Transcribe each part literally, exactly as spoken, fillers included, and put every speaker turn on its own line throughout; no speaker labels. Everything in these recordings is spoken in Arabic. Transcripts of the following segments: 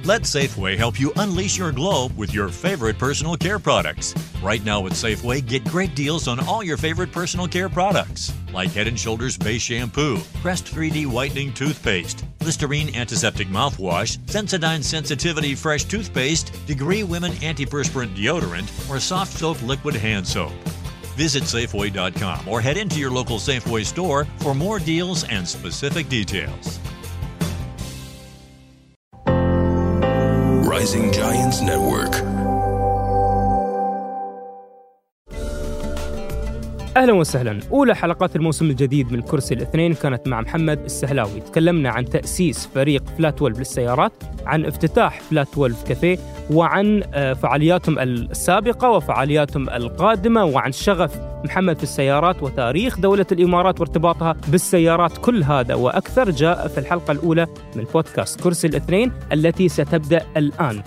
Let Safeway help you unleash your glow with your favorite personal care products. Right now at Safeway, get great deals on all your favorite personal care products, like Head and Shoulders Base Shampoo, Crest three D Whitening Toothpaste, Listerine Antiseptic Mouthwash, Sensodyne Sensitivity Fresh Toothpaste, Degree Women Antiperspirant Deodorant, or Soft Soap Liquid Hand Soap. Visit Safeway dot com or head into your local Safeway store for more deals and specific details.
Rising Giants Network.
أهلا وسهلا. أولى حلقات الموسم الجديد من الكرسي الاثنين كانت مع محمد السهلاوي. تكلمنا عن تأسيس فريق فلات اثنا عشر للسيارات، عن افتتاح فلات اثنا عشر كافيه، وعن فعالياتهم السابقة وفعالياتهم القادمة، وعن شغف محمد في السيارات وتاريخ دولة الإمارات وارتباطها بالسيارات. كل هذا وأكثر جاء في الحلقة الأولى من بودكاست كرسي الاثنين التي ستبدأ الآن.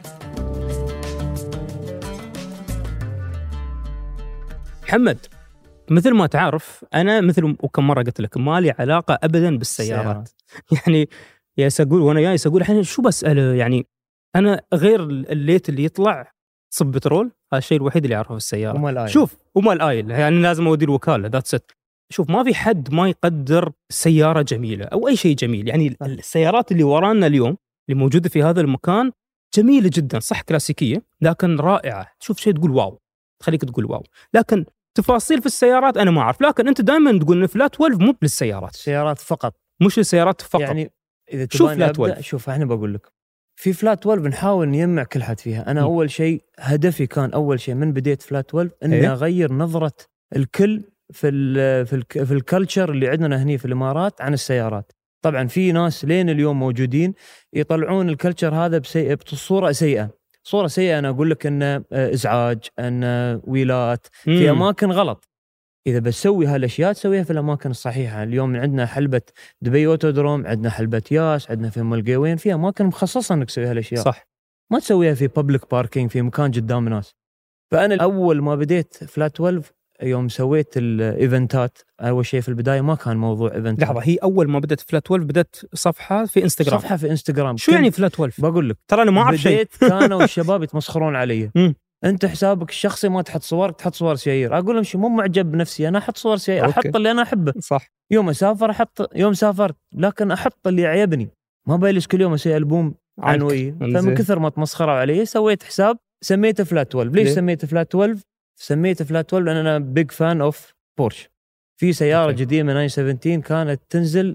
محمد، مثل ما تعرف أنا مثل وكم مرة قلت لك ما لي علاقة أبداً بالسيارات. يعني يا سأقول وأنا جاي سأقول الحين شو بسأله، يعني أنا غير الليت اللي يطلع صب بترول، هذا الشيء الوحيد اللي أعرفه في السيارة.
وما الآيل.
شوف وما الآيل، يعني لازم أودي الوكالة ذات ست. شوف ما في حد ما يقدر سيارة جميلة أو أي شيء جميل. يعني السيارات اللي ورانا اليوم اللي موجودة في هذا المكان جميلة جدا، صح كلاسيكية لكن رائعة. تشوف شيء تقول واو، تخليك تقول واو. لكن تفاصيل في السيارات أنا ما أعرف. لكن أنت دائما تقول إن فلات اثنا عشر مو للسيارات،
سيارات فقط،
مش السيارات فقط.
يعني إذا
شوف
تبغى
فلات
أبدأ،
اثنا عشر.
شوف أنا بقول لك في فلات اثنا عشر بنحاول نجمع كل حد فيها. أنا م. أول شيء هدفي كان أول شيء من بديت فلات اثنا عشر إني إيه؟ أغير نظرة الكل في ال في ال في الكلتشر اللي عندنا هني في الإمارات عن السيارات. طبعا في ناس لين اليوم موجودين يطلعون الكلتشر هذا بسيء بصورة سيئة. صورة سيئة أنا أقول لك إنه إزعاج، إنه ويلات م. في أماكن غلط. إذا بسوي هالأشياء تسويها في الأماكن الصحيحة. اليوم عندنا حلبة دبي أوتودروم، عندنا حلبة ياس، عندنا في ملقيوين، في أماكن مخصصة إنك تسوي هالأشياء.
صح. ما
تسويها في بابليك باركينج في مكان قدام ناس. فأنا أول ما بديت فلات اثنا عشر يوم سويت الإيفنتات، أول شيء في البداية ما كان موضوع إيفنتات.
لحظة، هي أول ما بدأت فلات اثنا عشر بدأت صفحة في إنستغرام.
صفحة في إنستغرام.
شو يعني فلات اثنا عشر؟
بقول لك
ترى أنا ما أعرف شيء.
بديت كانوا الشباب يتمسخرون علي. أنت حسابك الشخصي ما تحط صور، تحط صور سيايير. أقول لهم شو مو معجب بنفسي، أنا أحط صور سيايير، أحط اللي أنا أحبه.
صح.
يوم أسافر أحط، يوم سافرت لكن أحط اللي يعجبني، ما بجلس كل يوم أسوي ألبوم عنوي. فمن كثر ما تمسخروا علي سويت حساب سميته فلات اثنا عشر. ليش سميته فلات اثنا عشر؟ سميته فلات اثنا عشر لأن أنا بيج فان أوف بورش. في سيارة أوكي. جديدة من تسعة عشر كانت تنزل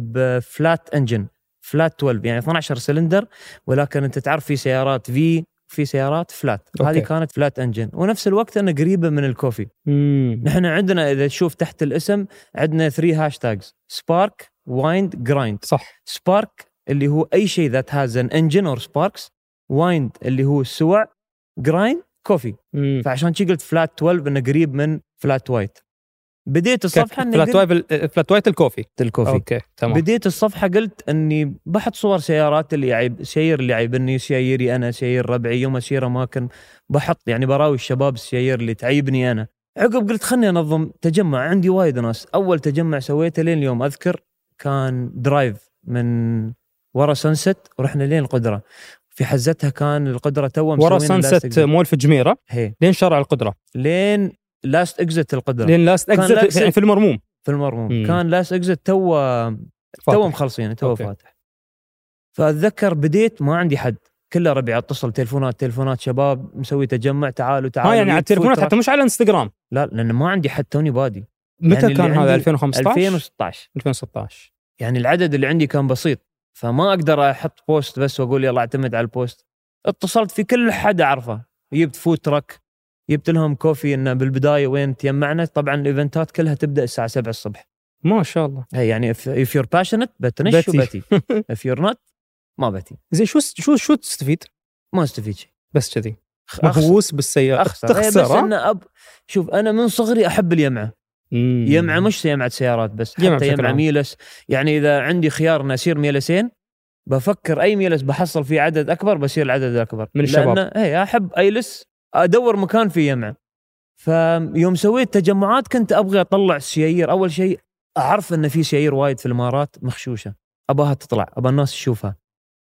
بفلات انجن، فلات اثنا عشر يعني اثنا عشر سلندر، ولكن أنت تعرف في سيارات في في سيارات فلات. هذه كانت فلات انجن، ونفس الوقت أنا قريبة من الكوفي. مم. نحن عندنا إذا تشوف تحت الاسم عندنا ثري هاشتاجز: سبارك، وايند، جرايند.
صح.
سبارك اللي هو أي شيء that has an engine or sparks، وايند اللي هو السوع، جرايند كوفي. مم. فعشان شي قلت فلات اثنا عشر إنه قريب من فلات وايت. بديت الصفحة إني
فلات وايت فلات وايت الكوفي
الكوفي
أوكي تمام.
بديت الصفحة قلت إني بحط صور سيارات اللي يعيب، سير اللي يعيبني، سياري أنا، سير ربعي. يوم أسير أماكن بحط يعني براوي الشباب السيار اللي تعيبني أنا. عقب قلت خلني أنظم تجمع، عندي وايد ناس. أول تجمع سويته لين اليوم أذكر كان درايف من ورا سنست ورحنا لين القدرة. في حزتها كان القدرة توه
ورا سنست مول في جميرة
هي.
لين شارع القدرة،
لين لاست اكزت القدرة،
لين لاست اكزت يعني في المرموم.
في المرموم مم. كان لاست اكزت تو تو مخلصين تو فاتح. فأتذكر بديت ما عندي حد، كله ربيع اتصل تلفونات تلفونات شباب مسوي تجمع، تعالوا تعالوا.
ها يعني على التلفونات حتى مش على انستغرام؟
لا لأن ما عندي حد، توني بادي.
متى
يعني
كان هذا؟ ألفين وخمسة عشر
ألفين وستة عشر
ألفين وستة عشر.
يعني العدد اللي عندي كان بسيط، فما أقدر أحط بوست بس وأقول يلا اعتمد على البوست. اتصلت في كل حد أعرفه، جبت فود ترك، جبت لهم كوفي. إنه بالبداية وين تجمعنا طبعا الإيفنتات كلها تبدأ الساعة سبعة الصبح.
ما شاء الله.
هي يعني if, if you're passionate بتنش وبتي if you're not ما بتي.
زين شو شو شو تستفيد؟
ما استفيد شيء،
بس كذي مهووس بالسيارة
تخسر. بس أنا أب شوف أنا من صغري أحب اليمعة. مم. يمعة مش يمعة سيارات بس، حتى يمعة ميلس. يعني إذا عندي خيار إن أسير ميلسين بفكر أي ميلس بحصل فيه عدد أكبر بصير العدد الأكبر
من الشباب.
لأن هي أحب أيلس أدور مكان فيه يمعة. فيوم سويت تجمعات كنت أبغى أطلع السيايير. أول شيء أعرف أن في سيايير وايد في الإمارات مخشوشة، أباها تطلع، أبا الناس تشوفها.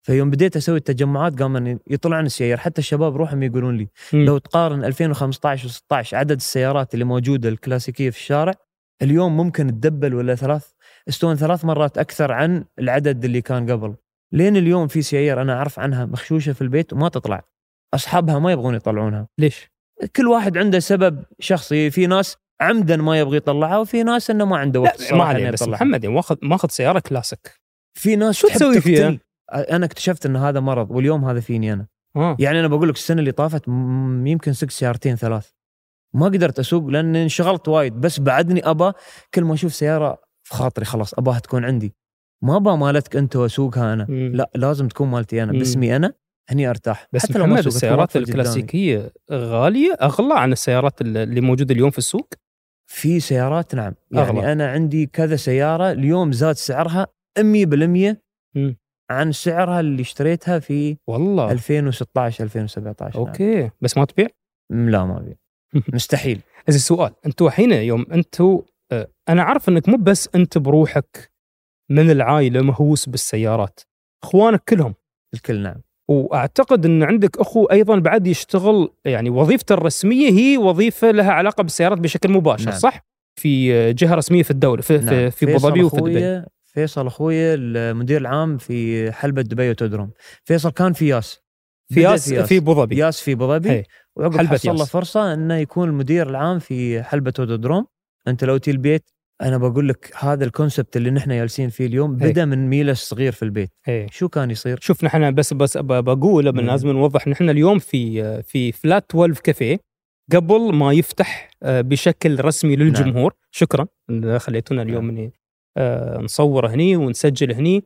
فيوم بديت اسوي التجمعات قام يطلعن السيارة، حتى الشباب روحهم يقولون لي م. لو تقارن ألفين وخمسة عشر وستة عشر عدد السيارات اللي موجوده الكلاسيكيه في الشارع اليوم ممكن تدبل ولا ثلاث استون ثلاث مرات اكثر عن العدد اللي كان قبل. لين اليوم في سيارة انا اعرف عنها مخشوشه في البيت وما تطلع، اصحابها ما يبغون يطلعونها.
ليش؟
كل واحد عنده سبب شخصي، في ناس عمدا ما يبغى يطلعها وفي ناس انه ما عنده وقت
صراحه. ما عليه، بس محمد يعني واخذ ماخذ سياره كلاسيك،
في ناس
شو تسوي فيها؟
انا اكتشفت ان هذا مرض واليوم هذا فيني انا. آه. يعني انا بقول لك السنه اللي طافت يمكن سكت سيارتين ثلاث ما قدرت اسوق لان انشغلت وايد، بس بعدني ابا كل ما اشوف سياره في خاطري خلاص اباها تكون عندي، ما با مالتك انت واسوقها انا. مم. لا لازم تكون مالتي انا مم. باسمي انا، هني ارتاح.
بس حتى لو ما السيارات الكلاسيكيه غاليه اغلى عن السيارات اللي موجوده اليوم في السوق.
في سيارات نعم يعني أغلى. انا عندي كذا سياره اليوم زاد سعرها مية بالمية مم. عن سعرها اللي اشتريتها في
والله
ألفين وستة عشر ألفين وسبعة عشر.
اوكي نعم. بس ما تبيع؟
لا ما ابيع مستحيل.
إذا السؤال انتوا الحين يوم انتوا اه انا عارف انك مو بس انت بروحك من العائله مهووس بالسيارات، اخوانك كلهم
الكل نعم،
واعتقد ان عندك اخو ايضا بعد يشتغل يعني وظيفته الرسميه هي وظيفه لها علاقه بالسيارات بشكل مباشر. نعم. صح؟ في جهه رسميه في الدوله في نعم. في, في ابو ظبي وفي دبي.
فيصل اخويا المدير العام في حلبة دبي وتودروم. فيصل كان في ياس
في ياس في ابو ظبي
ياس في ابو ظبي وعقب حصل له فرصه انه يكون المدير العام في حلبة وتودروم. انت لو تي البيت انا بقول لك هذا الكونسبت اللي نحن جالسين فيه اليوم هي. بدا من ميلس صغير في البيت. هي. شو كان يصير؟
شوف نحن بس بس بقول لازم نوضح نحن اليوم في في فلات اثنا عشر كافيه قبل ما يفتح بشكل رسمي للجمهور. نعم. شكرا خليتونا اليوم نعم. آه نصور هني ونسجل هني،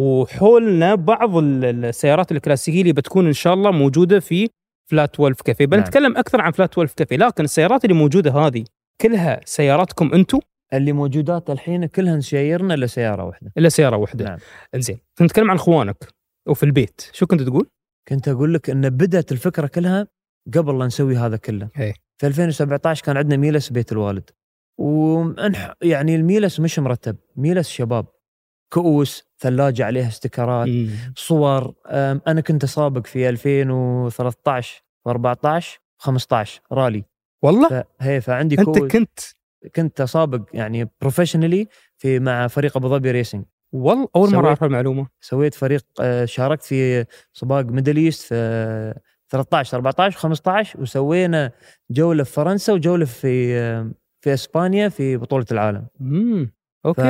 وحولنا بعض السيارات الكلاسيكية اللي بتكون إن شاء الله موجودة في فلات اثنا عشر كافيه. بنتكلم نعم. أكثر عن فلات اثنا عشر كافيه، لكن السيارات اللي موجودة هذه كلها سياراتكم أنتو
اللي موجودات الحين كلها نشيرنا إلا سيارة واحدة.
إلا سيارة واحدة. نعم. إنزين نتكلم عن إخوانك وفي البيت، شو كنت تقول؟
كنت أقول لك إن بدأت الفكرة كلها قبل لا نسوي هذا كله. هي. في ألفين وسبعة عشر كان عندنا ميلس بيت الوالد، ومنح يعني الميلس مش مرتب، ميلس شباب، كؤوس، ثلاجة عليها استيكرات، مم. صور. أنا كنت سابق في ألفين وثلاثة عشر وأربعة عشر وخمسة عشر رالي
والله.
هي فعندي
كؤوس. أنت كنت
كنت سابق يعني بروفيشنالي في مع فريق أبو ظبي ريسنج.
والله أول مرة أعرف المعلومة.
سويت فريق، شاركت في سباق ميدل إيست في ثلاثة عشر أربعة عشر وخمسة عشر، وسوينا جولة في فرنسا وجولة في في اسبانيا في بطولة العالم.
امم اوكي. ف...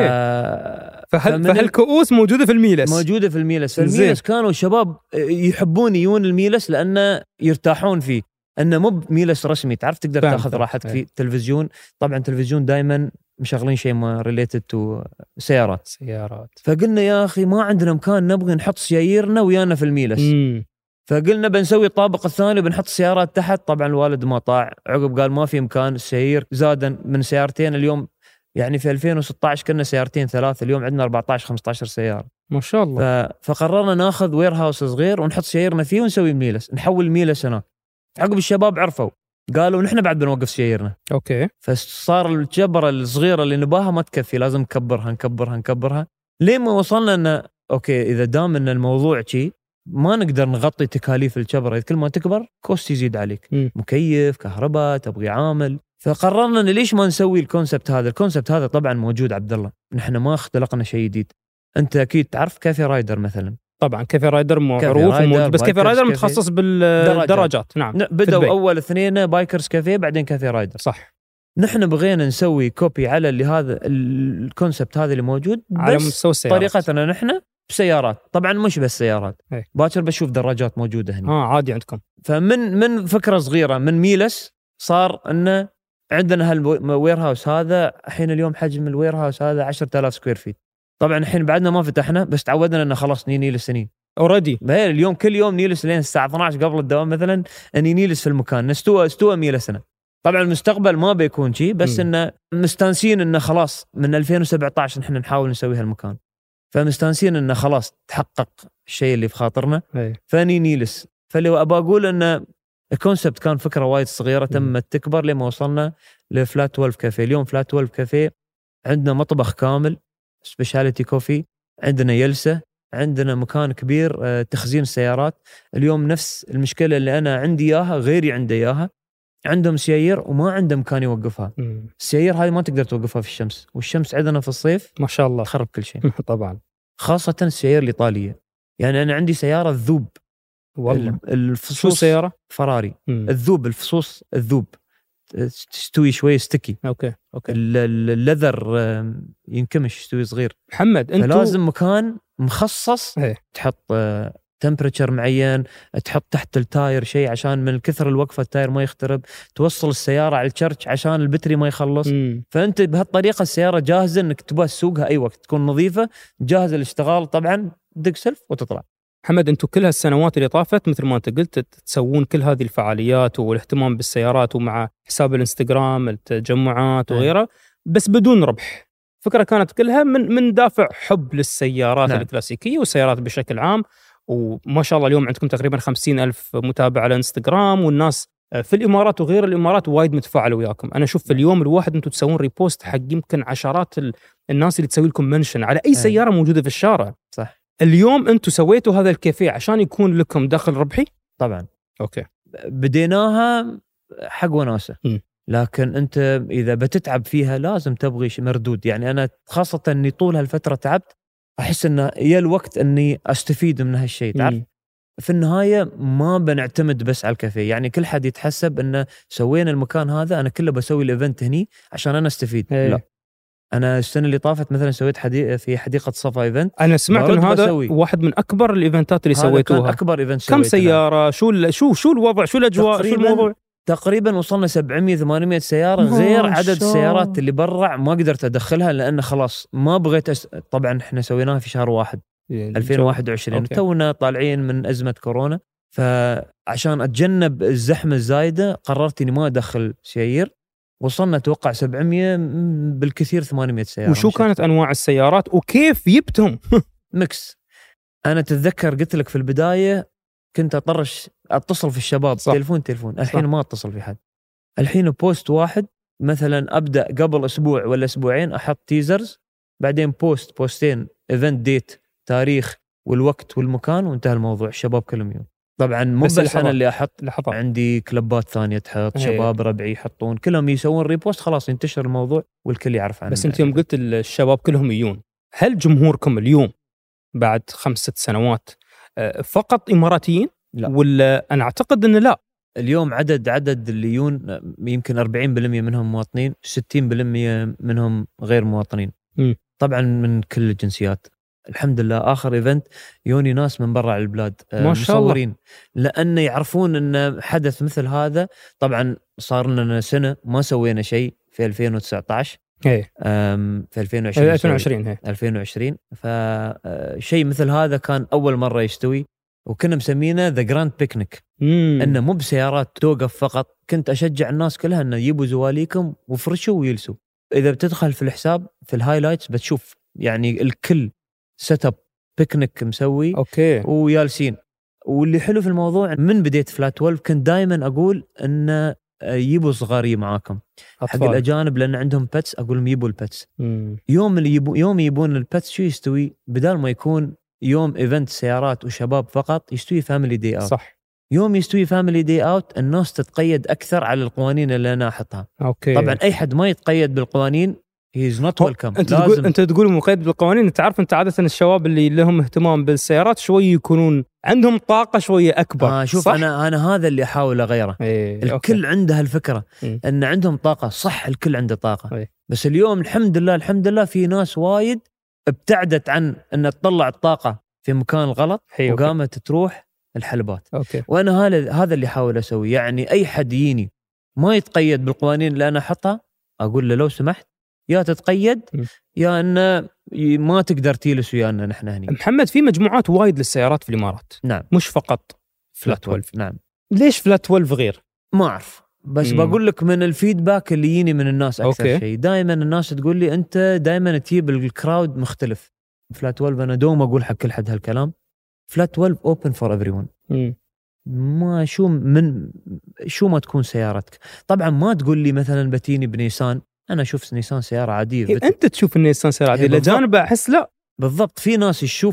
فهل فهالكؤوس موجودة في الميلس؟
موجودة في الميلس. الميلس كانوا شباب يحبون يجون الميلس لأنه يرتاحون فيه، انه مو ميلس رسمي تعرف تقدر تاخذ راحتك فيه. تلفزيون طبعا تلفزيون دائما مشغلين شيء ما ريليتد تو سيارات
سيارات
فقلنا يا اخي ما عندنا مكان نبغي نحط سياييرنا ويانا في الميلس. مم. فقلنا بنسوي الطابق الثاني وبنحط سيارات تحت. طبعا الوالد ما طاع، عقب قال ما في مكان، السيايير زادا من سيارتين اليوم يعني في ألفين وستة عشر كنا سيارتين ثلاث، اليوم عندنا أربعة عشر خمسة عشر سيارة
ما شاء الله.
ف... فقررنا ناخذ وير هاوس صغير ونحط سياييرنا فيه ونسوي ميلس، نحول الميلس هناك. عقب الشباب عرفوا قالوا نحن بعد بنوقف سياييرنا.
اوكي.
فصار الجبرة الصغيرة اللي نباها ما تكفي، لازم نكبرها نكبرها نكبرها لين ما وصلنا ان اوكي اذا دام ان الموضوع شيء ما نقدر نغطي تكاليف الجبرة، كل ما تكبر كوست يزيد عليك. م. مكيف، كهرباء، تبغي عامل. فقررنا ان ليش ما نسوي الكونسبت هذا. الكونسبت هذا طبعا موجود عبد الله، نحن ما اختلقنا شيء جديد. انت اكيد تعرف كافي رايدر مثلا.
طبعا كافي رايدر معروف وموجود، بس كافي رايدر متخصص بالدراجات. نعم.
بدأوا اول اثنين بايكرز كافيه بعدين كافي رايدر.
صح.
نحن بغينا نسوي كوبي على اللي هذا الكونسبت هذا اللي موجود
على مستوى السيارات،
طريقتنا نحن بسيارات. طبعا مش بس سيارات، باكر بشوف دراجات موجوده هنا.
اه عادي عندكم.
فمن من فكره صغيره من ميلس صار انه عندنا هالوير هاوس هذا. الحين اليوم حجم الوير هاوس هذا عشرة آلاف سكوير فيت. طبعا الحين بعدنا ما فتحنا، بس تعودنا انه خلاص نيلس سنين
اوريدي.
اليوم كل يوم نيلس لين الساعه اثنتي عشرة قبل الدوام مثلا اني نيلس في المكان، نستوى استوى ميلسنا. طبعا المستقبل ما بيكون شيء، بس انه مستانسين انه خلاص من ألفين وسبعة عشر نحن نحاول نسوي هالمكان، فمستانسين انه خلاص تحقق الشيء اللي في خاطرنا. فاني نيلس. فاللي ابى اقول انه الكونسبت كان فكره وايد صغيره تمت تكبر لما وصلنا لفلات اثنا عشر كافيه. اليوم فلات اثنا عشر كافيه عندنا مطبخ كامل سبيشاليتي كوفي، عندنا جلسه، عندنا مكان كبير تخزين السيارات. اليوم نفس المشكلة اللي أنا عندي إياها غيري عنده إياها، عندهم سيايير وما عنده مكان يوقفها. السيايير هذه ما تقدر توقفها في الشمس، والشمس عندنا في الصيف
ما شاء الله
تخرب كل شيء.
طبعا
خاصة السيايير الإيطالية. يعني أنا عندي سيارة الذوب
والله.
الفصوص
شو سيارة؟
فراري.
مم.
الذوب الفصوص الذوب تستوي شوي ستيكي.
اوكي اوكي.
اللذر ينكمش يستوي صغير.
محمد انت
لازم مكان مخصص
هي.
تحط تمبريتشر معين، تحط تحت التاير شيء عشان من كثر الوقفة التاير ما يخترب، توصل السيارة على الشرش عشان البتري ما يخلص.
مم.
فأنت بهالطريقة السيارة جاهزة انك تبغى تسوقها اي وقت، تكون نظيفة جاهزة للاشتغال. طبعا دق سلف وتطلع.
محمد انتم كل هالسنوات اللي طافت مثل ما انت قلت تسوون كل هذه الفعاليات والاهتمام بالسيارات ومع حساب الانستغرام التجمعات وغيرها، بس بدون ربح. فكرة كانت كلها من من دافع حب للسيارات نعم. الكلاسيكية والسيارات بشكل عام. وما شاء الله اليوم عندكم تقريبا خمسين ألف متابع على انستغرام، والناس في الإمارات وغير الإمارات وايد متفاعلوا وياكم. أنا شوف في اليوم الواحد أنتم تسوون ريبوست حق يمكن عشرات الناس اللي تسوي لكم منشن على أي سيارة موجودة في الشارع.
صح.
اليوم أنتم سويتوا هذا الكافيه عشان يكون لكم دخل ربحي؟
طبعا.
أوكي.
بديناها حق وناسة، لكن أنت إذا بتتعب فيها لازم تبغي مردود. يعني أنا خاصة أني طول هالفترة تعبت، أحس أنه يا الوقت أني أستفيد من هالشيء. تعرف في النهاية ما بنعتمد بس على الكافيه. يعني كل حد يتحسب أنه سوينا المكان هذا أنا كله بسوي الإيفنت هني عشان أنا استفيد.
هي.
لا، أنا السنة اللي طافت مثلا سويت حديقة في حديقة صفا إيفنت.
أنا سمعت إن هذا بسوي. واحد من أكبر الإيفنتات اللي سويتوها.
أكبر إيفنت
كم سيارة؟ شو شو شو الوضع؟ شو الأجواء؟ شو الموضوع؟
تقريبا وصلنا سبعمية ثمانمية سيارة، غير عدد السيارات اللي برا ما قدرت أدخلها لأن خلاص ما بغيت أس... طبعا إحنا سويناها في شهر واحد ألفين وواحد وعشرين، تونا طالعين من أزمة كورونا. فعشان أتجنب الزحمة الزايدة قررت إني ما أدخل سيايير. وصلنا توقع سبعمية بالكثير ثمانمية سيارة.
وشو كانت أنواع السيارات وكيف جبتهم؟
ميكس. أنا تتذكر قلت لك في البداية كنت أطرش أتصل في الشباب صح. تلفون تلفون الحين صح. ما أتصل في حد. الحين بوست واحد مثلا أبدأ قبل أسبوع ولا أسبوعين أحط تيزرز، بعدين بوست بوستين إيفنت ديت تاريخ والوقت والمكان وانتهى الموضوع. الشباب كلهم يوم. طبعا مو بس, بس أنا اللي أحط لحظة. عندي كلبات ثانية تحط هي. شباب ربعي يحطون، كلهم يسوون ريبوست، خلاص ينتشر الموضوع والكل يعرف عنه.
بس أنت يوم قلت الشباب كلهم يجون، هل جمهوركم اليوم بعد خمسة سنوات فقط إماراتيين؟ لا. ولا أنا أعتقد أنه لا،
اليوم عدد عدد اللي يون يمكن أربعين بالمية منهم مواطنين، ستين بالمية منهم غير مواطنين.
م.
طبعا من كل الجنسيات. الحمد لله آخر إيفنت يوني ناس من برا البلاد
ما شاء الله،
لأن يعرفون أن حدث مثل هذا. طبعا صار لنا سنة ما سوينا شيء في ألفين وتسعة عشر
هي.
في ألفين وعشرين
ألفين وعشرين هي.
ألفين وعشرين فشيء مثل هذا كان أول مرة يستوي، وكنا مسمينه ذا جراند بيكنيك. انه مو بسيارات توقف فقط، كنت اشجع الناس كلها انه يجيبوا زواليكم وفرشوا ويلسوا. اذا بتدخل في الحساب في الهايلايتس بتشوف يعني الكل سيت اب بيكنيك مسوي
اوكي
ويالسين. واللي حلو في الموضوع من بديت فلات اثنا عشر كنت دائما اقول انه يجيبوا صغاري معاكم أطفال. حق الاجانب لان عندهم بيتس اقول لهم يجيبوا البيتس. يوم اللي يبو يوم يبون البيتس شو يستوي؟ بدال ما يكون يوم ايفنت سيارات وشباب فقط يستوي فاميلي دي اوت.
صح.
يوم يستوي فاميلي دي اوت الناس تتقيد اكثر على القوانين اللي انا احطها.
اوكي.
طبعا اي حد ما يتقيد بالقوانين هيز نوت ويلكم.
انت لازم تقول انت تقول مقيد بالقوانين. انت عارف انت عاده الشباب اللي لهم اهتمام بالسيارات شوي يكونون عندهم طاقه شويه اكبر.
آه شوف صح؟ انا انا هذا اللي احاول اغيره.
ايه.
الكل
أوكي.
عنده هالفكره م. ان عندهم طاقه. صح الكل عنده طاقه.
ايه.
بس اليوم الحمد لله الحمد لله في ناس وايد ابتعدت عن ان تطلع الطاقه في مكان الغلط وقامت تروح الحلبات.
أوكي.
وانا هذا هذا اللي احاول اسوي. يعني اي حد يجيني ما يتقيد بالقوانين اللي انا احطها اقول له لو سمحت يا تتقيد م. يا ان ما تقدر تجلس ويانا نحن هني.
محمد في مجموعات وايد للسيارات في الامارات.
نعم.
مش فقط فلات اثنا عشر.
نعم.
ليش فلات اثنا عشر غير؟
ما اعرف بس م. بقول لك من الفيدباك اللي يجيني من الناس اكثر شيء دائما الناس تقول لي انت دائما تجيب الكراود مختلف. فلات اثنا عشر انا دوم اقول حق كل حد هالكلام. فلات اثنا عشر اوبن فور ايفري ون. ما شو من شو ما تكون سيارتك. طبعا ما تقول لي مثلا بتيني بنيسان. انا اشوف نيسان سياره عاديه.
انت تشوف النيسان سياره عاديه. الاجانب احس لا.
بالضبط. في ناس يشوفها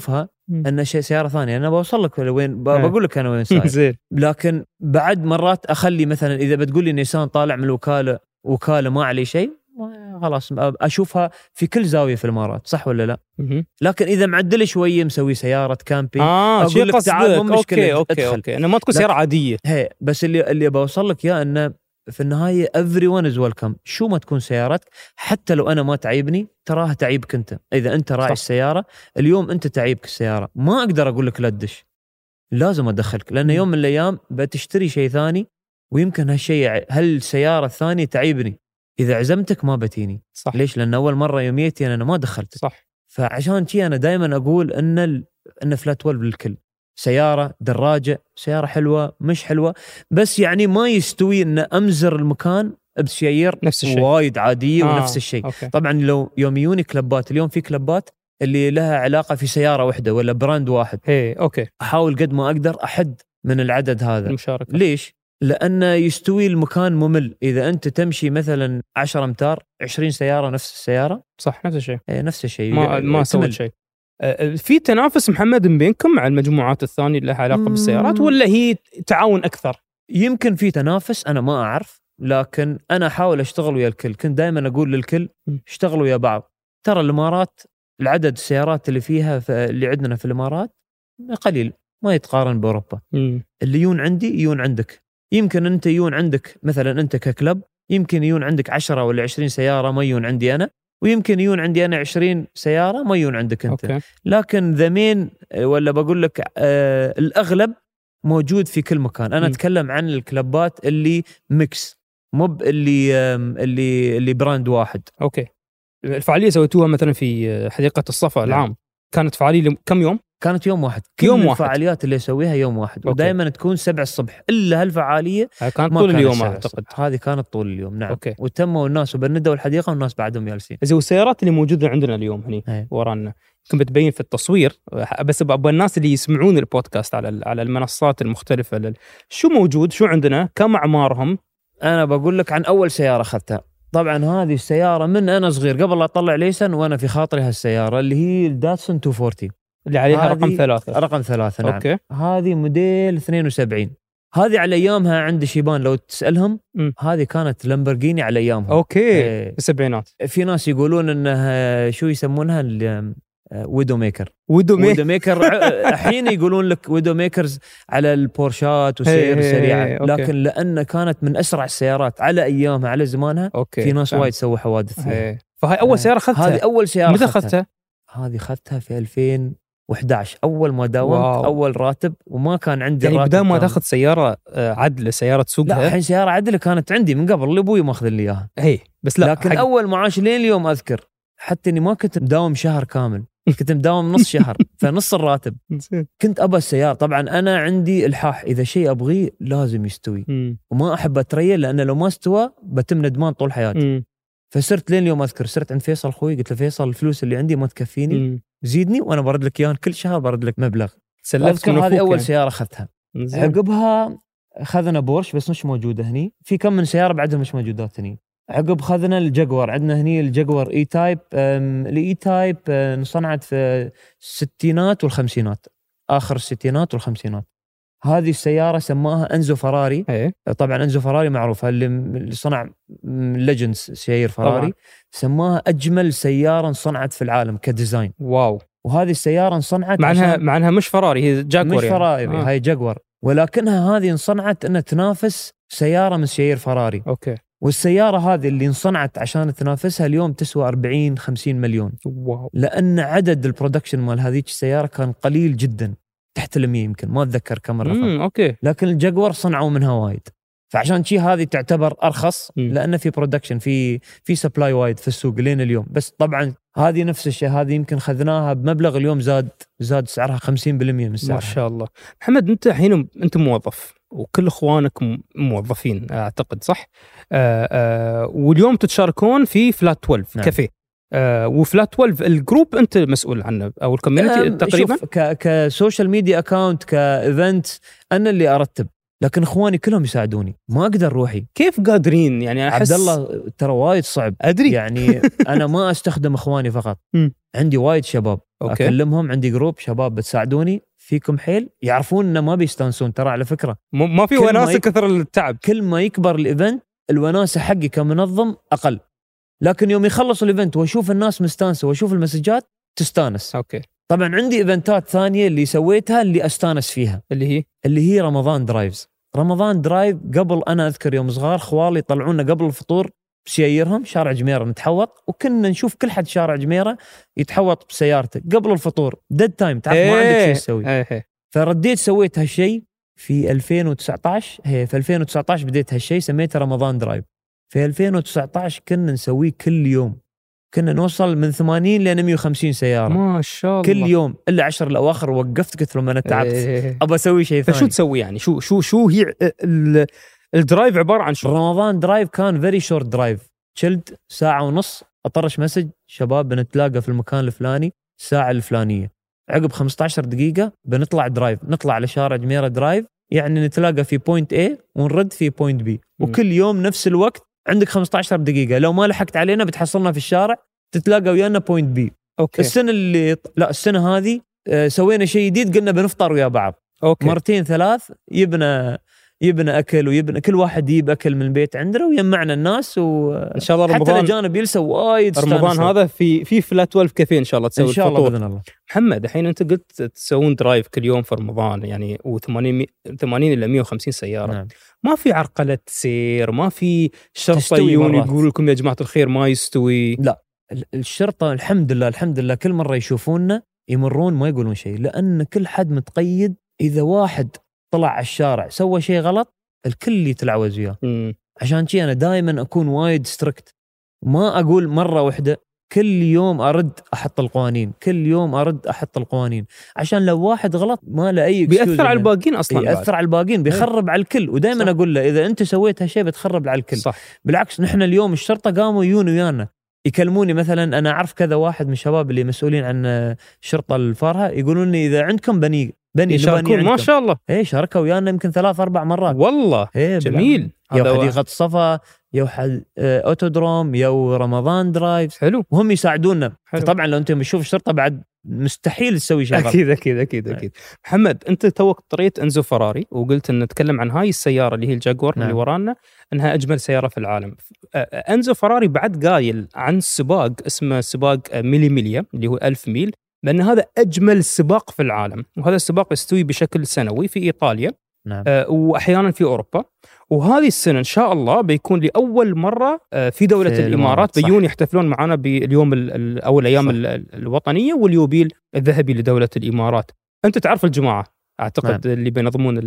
ان شيء سياره ثانيه انا بوصل لك وين بقول لك انا وين صاير. لكن بعد مرات اخلي مثلا اذا بتقول لي نيسان طالع من الوكاله وكاله ما عليه شيء خلاص اشوفها في كل زاويه في الامارات صح ولا لا. لكن اذا معدل شويه مسوي سياره كامبينج
آه اقول لك تعال مو مشكله أوكي ادخل. اوكي انا ما تكون سياره عاديه
هي بس اللي اللي بوصل لك يا انه في النهايه everyone is welcome. شو ما تكون سيارتك حتى لو انا ما تعيبني تراها تعيبك انت. اذا انت راعي السياره اليوم انت تعيبك السياره ما اقدر اقول لك لا تدش لازم ادخلك لان يوم من الايام بتشتري شيء ثاني ويمكن هالشيء هالسياره الثانيه تعيبني. اذا عزمتك ما بتيني
صح.
ليش؟ لان اول مره يوميتي انا ما دخلت
صح.
فعشان شيء انا دائما اقول ان ال... ان فلات اثنا عشر للكل. سياره دراجه سياره حلوه مش حلوه بس يعني ما يستوي ان امزر المكان بسيايير
نفس الشيء
وايد عاديه
آه.
ونفس الشيء.
أوكي.
طبعا لو يوم يوني كلبات اليوم في كلبات اللي لها علاقه في سياره واحده ولا براند واحد
هي اوكي
احاول قد ما اقدر احد من العدد هذا
المشاركة.
ليش؟ لأنه يستوي المكان ممل. إذا أنت تمشي مثلا عشرة أمتار عشرين سيارة نفس السيارة
صح نفس الشيء
ايه نفس الشيء
ما ما سويت شيء. في تنافس محمد بينكم مع المجموعات الثانية اللي لها علاقة بالسيارات ولا هي تعاون أكثر؟
يمكن في تنافس أنا ما أعرف لكن أنا أحاول أشتغل ويا الكل. كنت دائما أقول للكل اشتغلوا ويا بعض. ترى الإمارات العدد السيارات اللي فيها اللي عندنا في الإمارات قليل ما يتقارن بأوروبا.
م.
اللي يون عندي يون عندك. يمكن أنت يون عندك مثلا أنت ككلب يمكن يون عندك عشرة ولا عشرين سيارة ما يون عندي أنا ويمكن يون عندي أنا عشرين سيارة ما يون عندك أنت.
أوكي.
لكن ذمين ولا بقول لك آه الأغلب موجود في كل مكان. أنا م. أتكلم عن الكلبات اللي ميكس مو اللي اللي اللي براند واحد.
أوكي. الفعالية سويتوها مثلا في حديقة الصفا العام كانت فعالية كم يوم؟
كانت يوم واحد. كل
يوم
الفعاليات واحد. اللي يسويها يوم واحد ودائما تكون سبع الصبح إلا هالفعالية
كانت طول اليوم أعتقد.
هذه كانت طول اليوم نعم.
أوكي.
وتموا الناس وبندوا الحديقة والناس بعدهم جالسين.
إذا والسيارات اللي موجودة عندنا اليوم هني ورانا يمكن بتبين في التصوير بس أبغى الناس اللي يسمعون البودكاست على على المنصات المختلفة لل... شو موجود شو عندنا كم أعمارهم؟
أنا بقول لك عن أول سيارة أخذتها. طبعا هذه السيارة من أنا صغير قبل لا أطلع ليسن وأنا في خاطري هالسيارة اللي هي الداتسون مئتين وأربعين
اللي عليها رقم ثلاثة.
رقم ثلاثة نعم.
أوكي.
هذه موديل اثنين وسبعين. هذه على أيامها عند شيبان لو تسألهم م. هذه كانت لامبورغيني على أيامها.
أوكي في السبعينات.
في ناس يقولون إنها شو يسمونها ويدو ميكر.
ويدو ميكر,
ميكر. الحين يقولون لك ويدو ميكرز على البورشات والسير السريعة لكن لأن كانت من أسرع السيارات على أيامها على زمانها.
أوكي.
في ناس وايد سووا حوادث فيها.
فهاي أول سيارة أخذتها.
هذه أول سيارة
متى أخذتها؟
هذه أخذتها في ألفين وإحدى عشر أول ما داومت أول راتب وما كان عندي
يعني
راتب.
بدل ما تاخذ سيارة عدل سيارة تسوقها.
لا الحين سيارة عدل كانت عندي من قبل اللي أبوي ماخذ لي إياها.
هي بس لا
لكن حق... أول معاش لين اليوم أذكر حتى إني ما كنت مداوم شهر كامل كنت مداوم نص شهر فنص الراتب كنت أبى السيارة. طبعا أنا عندي الحاح إذا شيء أبغيه لازم يستوي وما أحب أتريل لأن لو ما استوى بتم ندمان طول حياتي. فصرت لين اليوم أذكر صرت عند فيصل خوي قلت له فيصل الفلوس اللي عندي ما تكفيني م. زيدني وأنا برد لك إياها كل شهر برد لك مبلغ.
سلفت من
هذه أول
يعني.
سيارة أخذتها. عقبها خذنا بورش بس مش موجودة هني. في كم من سيارة بعدها مش موجودات هني. عقب خذنا الجاكور عندنا هني الجاكور اي تايب. الاي تايب انصنعت في الستينات والخمسينات آخر الستينات والخمسينات. هذه السيارة سماها أنزو فراري.
هي.
طبعا أنزو فراري معروفة اللي صنع ليجندز سيارة فراري طبعا. سماها أجمل سيارة صنعت في العالم كديزاين.
واو.
وهذه السيارة صنعت
معناها معناها مش فراري هي جاكور
مش
يعني.
فراري آه. هاي جاكور ولكنها هذه صنعت أنها تنافس سيارة من سيارة فراري.
أوكي.
والسيارة هذه اللي انصنعت عشان تنافسها اليوم تسوى أربعين خمسين مليون.
واو.
لأن عدد البرودكشن مال هذه السيارة كان قليل جدا تحت المية يمكن ما أتذكر كم الرقم.
أوكي.
لكن الجاكور صنعوا منها وايد فعشان شيء هذه تعتبر أرخص م. لأن في برودكشن في في سبلاي وايد في السوق لين اليوم. بس طبعا هذه نفس الشيء هذه يمكن خذناها بمبلغ اليوم زاد زاد سعرها خمسين بالمية من سعرها.
ما شاء الله. محمد أنت الحين أنت موظف وكل إخوانك موظفين أعتقد صح؟ آآ آآ واليوم تتشاركون في فلات اثنا عشر نعم. كافيه. آه وفلات اثنا عشر الجروب أنت مسؤول عنه أو الكوميونتي تقريبا.
شوف ك كسوشيال ميديا أكاونت كإيفنت أنا اللي أرتب لكن اخواني كلهم يساعدوني، ما اقدر روحي.
كيف قادرين يعني؟ احس
عبد الله ترى وايد صعب
ادري
يعني. انا ما استخدم اخواني فقط، عندي وايد شباب أوكي. اكلمهم، عندي جروب شباب بتساعدوني فيكم حيل، يعرفون انه ما بيستانسون ترى على فكره،
ما في وناسه يك... كثر التعب.
كل ما يكبر الايفنت الوناسه حقي كمنظم اقل، لكن يوم يخلص الايفنت واشوف الناس مستانسه واشوف المسجات تستانس.
اوكي.
طبعا عندي ايفنتات ثانيه اللي سويتها اللي استانس فيها،
اللي هي
اللي هي رمضان درايفز. رمضان درايف قبل، انا اذكر يوم صغار خوالي يطلعونا قبل الفطور بسيارهم شارع جميره نتحوط، وكنا نشوف كل حد شارع جميره يتحوط بسيارته قبل الفطور ديد تايم، تعرف
ايه
ما عندك شيء تسوي.
ايه.
فرديت سويت هالشيء في ألفين وتسعة عشر، هي في ألفين وتسعة عشر بديت هالشيء سميته رمضان درايف. في ألفين وتسعة عشر كنا نسويه كل يوم، كنا نوصل من ثمانين ل مئة وخمسين سياره
ما شاء الله
كل يوم، الا عشر الاواخر وقفت قلت لهم انا تعبت
إيه.
ابى اسوي شيء ثاني.
فشو تسوي يعني؟ شو شو شو هي الدرايف عباره عن شو؟
رمضان درايف كان فيري شورت درايف، شلد ساعه ونص، اطرش مسج شباب بنتلاقى في المكان الفلاني الساعه الفلانيه، عقب خمسة عشر دقيقه بنطلع درايف، نطلع على شارع جميره درايف، يعني نتلاقى في بوينت A ونرد في بوينت B، وكل يوم نفس الوقت عندك خمسة عشر دقيقه، لو ما لحقت علينا بتحصلنا في الشارع تتلاقى ويانا بوينت بي.
أوكي.
السنه اللي لا السنه هذه سوينا شيء جديد، قلنا بنفطر ويا بعض.
أوكي.
مرتين ثلاث يبنى يبنى اكل، ويبنى كل واحد يجيب اكل من البيت عندنا ويجمعنا الناس، وان
شاء الله رمضان
حتى الاجانب يلسوا وايد.
رمضان هذا في في فلات اثنا عشر كافيه ان شاء الله تسوي
ان شاء الله باذن الله.
محمد الحين انت قلت تسوون درايف كل يوم في رمضان يعني و80 ثمانين الى مئة وخمسين سياره.
نعم.
ما في عرقله سير؟ ما في شرطه يجون يقولوا لكم يا جماعه الخير ما يستوي؟
لا الشرطه الحمد لله الحمد لله كل مره يشوفوننا يمرون ما يقولون شيء، لان كل حد متقيد. اذا واحد طلع على الشارع سوى شيء غلط الكل يتلعوز وياه. عشان شيء انا دائما اكون وايد ستريكت، ما اقول مره واحده، كل يوم ارد احط القوانين، كل يوم ارد احط القوانين، عشان لو واحد غلط ما له اي
بيأثر على الباقيين اصلا،
بيأثر على الباقيين، بيخرب على الكل. ودائما اقول له اذا انت سويت هالشيء بتخرب على الكل.
صح.
بالعكس نحن اليوم الشرطه قاموا يجون ويانا يكلموني، مثلا انا اعرف كذا واحد من الشباب اللي مسؤولين عن الشرطه الفارهه يقولون لي اذا عندكم بني بني
يشاركون ما شاء الله.
ايه شاركوا ويانا يمكن ثلاث اربع مرات
والله.
إيه
جميل.
يا حديقه الصفا يا حد اوتودروم يا رمضان درايف.
حلو.
وهم يساعدونا. طبعا لو انت بتشوف الشرطه بعد مستحيل تسوي شيء غلط.
اكيد اكيد اكيد اكيد. محمد انت توك طريت انزو فراري وقلت ان نتكلم عن هاي السياره اللي هي الجاكور. نعم. اللي ورانا انها اجمل سياره في العالم. انزو فراري بعد قايل عن سباق اسمه سباق ميلي ميليا اللي هو ألف ميل بأن هذا أجمل سباق في العالم، وهذا السباق يستوي بشكل سنوي في إيطاليا.
نعم.
آه وأحيانا في أوروبا. وهذه السنة إن شاء الله بيكون لأول مرة آه في دولة في الإمارات بيجون يحتفلون معنا باليوم أو الأيام الوطنية واليوبيل الذهبي لدولة الإمارات. أنت تعرف الجماعة أعتقد. نعم. اللي بينظمون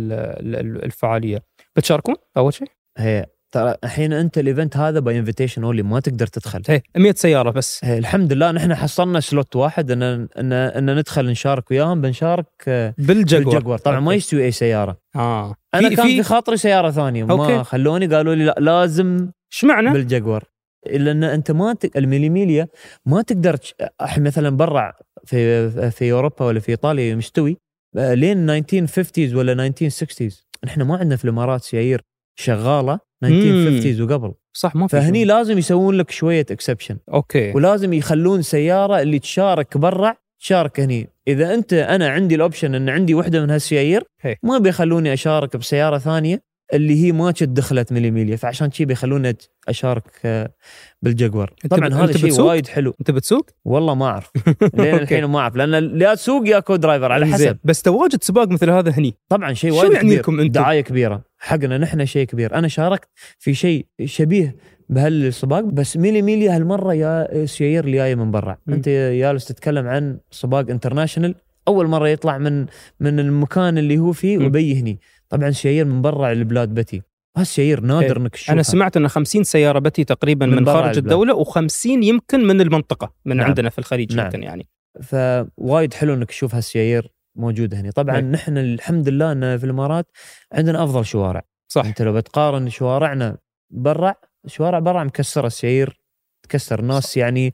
الفعالية بتشاركون أول شيء؟
هي ترى الحين انت الايفنت هذا باي انفيتيشن اونلي، ما تقدر تدخل.
هي مئة سياره بس.
هي الحمد لله نحن حصلنا سلوت واحد ان ان ان ندخل نشارك وياهم. بنشارك
بالجاكور,
بالجاكور. طبعا أوكي. ما يستوي اي سياره.
اه
انا
في
كان
في,
في خاطري سياره ثانيه ما خلوني، قالوا لي لا لازم.
ايش معنى
بالجاكور؟ لان انت ما ت... الميليميليا ما تقدر مثلا برا في في اوروبا ولا في ايطاليا مستوي لين ألف وتسعمئة وخمسين ولا ألف وتسعمئة وستين. نحن ما عندنا في الامارات سيايير شغاله ألف وتسعمئة وخمسين وقبل.
صح ما في.
فهني لازم يسوون لك شويه اكسبشن.
اوكي.
ولازم يخلون سياره اللي تشارك برا تشارك هني. اذا انت انا عندي الاوبشن ان عندي وحده من هالسيايير ما بيخلوني اشارك بسياره ثانيه اللي هي ما دخلت مليميليا، فعشان شي بيخلوني اشارك بالجاكور. طبعا هذا شيء وايد حلو.
انت بتسوق؟
والله ما اعرف لين الحين ما اعرف، لان لا تسوق يا كو درايفر على حسب.
بس تواجد سباق مثل هذا هني
طبعا شيء وايد
يعني
كبير، دعايه كبيره حقنا نحن، شيء كبير. انا شاركت في شيء شبيه بهالسباق بس ميلي ميلي هالمره يا سيايير اللي جايه من برا. م. انت جالس تتكلم عن سباق انترناشونال اول مره يطلع من من المكان اللي هو فيه وبي هني. طبعا سيايير من برا البلاد بتي، هالسيايير نادر انك تشوفها.
انا سمعت ان خمسين سياره بتي تقريبا من, من خارج الدوله وخمسين يمكن من المنطقه من نعم. عندنا في الخليج. نعم. يمكن يعني
فوايد حلو انك تشوف هالسيايير موجوده هنا. طبعا نعم. نحن الحمد لله ان في الامارات عندنا افضل شوارع.
صح.
انت لو بتقارن شوارعنا برا، شوارع برا مكسره، السيايير تكسر ناس. صح. يعني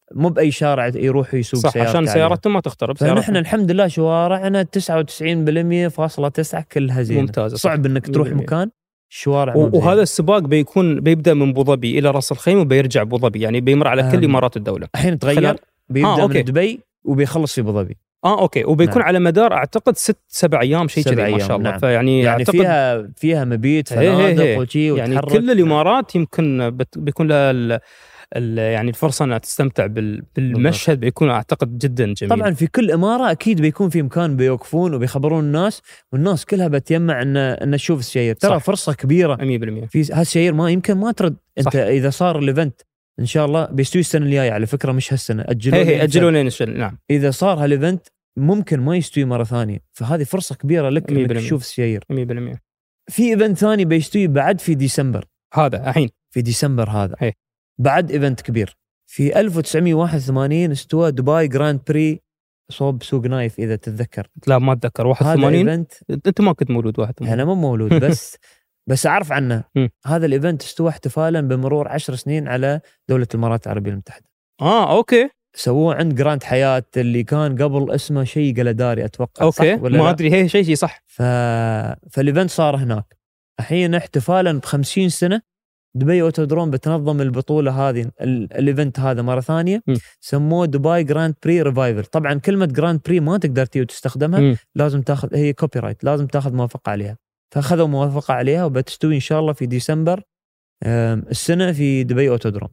مو باي شارع يروح يسوق
صح
سيارته
عشان سيارته ما تخترب.
فنحن الحمد لله شوارعنا تسعة وتسعين بالمئة فاصلة تسعة كلها زينه
ممتازه.
صعب انك تروح مكان الشوارع
وهذا السباق بيكون بيبدا من ابو ظبي الى راس الخيمه وبيرجع ابو ظبي، يعني بيمر على كل امارات الدوله.
الحين تغير خلال... بيبدا آه، من دبي وبيخلص في ابو ظبي.
اه اوكي وبيكون نعم. على مدار اعتقد ست سبع ايام شيء كذي ما شاء الله.
نعم.
فيعني
يعني فيها فيها مبيت فنادق وشي
يعني كل الامارات يمكن بت... بيكون لها ال... ال... يعني الفرصه انها تستمتع بال... بالمشهد بيكون اعتقد جدا جميل.
طبعا في كل اماره اكيد بيكون في مكان بيوقفون وبيخبرون الناس، والناس كلها بتجمع ان ان تشوف السير. ترى فرصه كبيره
مية بالمية
في هالسير، ما يمكن ما ترد. انت صح. اذا صار الايفنت ان شاء الله بيستوي السنه الجايه على فكره، مش هالسنه، اجلوا
هي اجلوا لين نعم.
اذا صار هالايفنت ممكن ما يستوي مرة ثانية، فهذه فرصة كبيرة لك انك تشوف السير.
مية بالمية.
في ايفنت ثاني بيستوي بعد في ديسمبر،
هذا الحين
في ديسمبر هذا
هي.
بعد ايفنت كبير. في ألف وتسعمية وواحد وثمانين استوى دبي جراند بري صوب سوق نايف اذا تتذكر.
لا ما اتذكر. واحد وثمانين انت ما كنت مولود. واحد وثمانين
انا مو مولود بس بس اعرف عنه. هذا الايفنت استوى احتفالا بمرور عشر سنين على دولة الامارات العربية المتحدة.
اه اوكي.
سووه عند جراند حياة اللي كان قبل اسمه شيء قلداري اتوقع.
اوكي
صح ولا
ما ادري. هي شيء شيء صح.
ف... فالايفنت صار هناك. الحين احتفالا بخمسين سنة دبي اوتودروم بتنظم البطولة هذه ال... الايفنت هذا مرة ثانية. م. سموه دبي جراند بري ريفايفل. طبعا كلمة جراند بري ما تقدر تيجي تستخدمها. م. لازم تاخذ هي كوبي رايت، لازم تاخذ موافقة عليها. فاخذوا موافقة عليها وبتستوي ان شاء الله في ديسمبر السنة في دبي اوتودروم.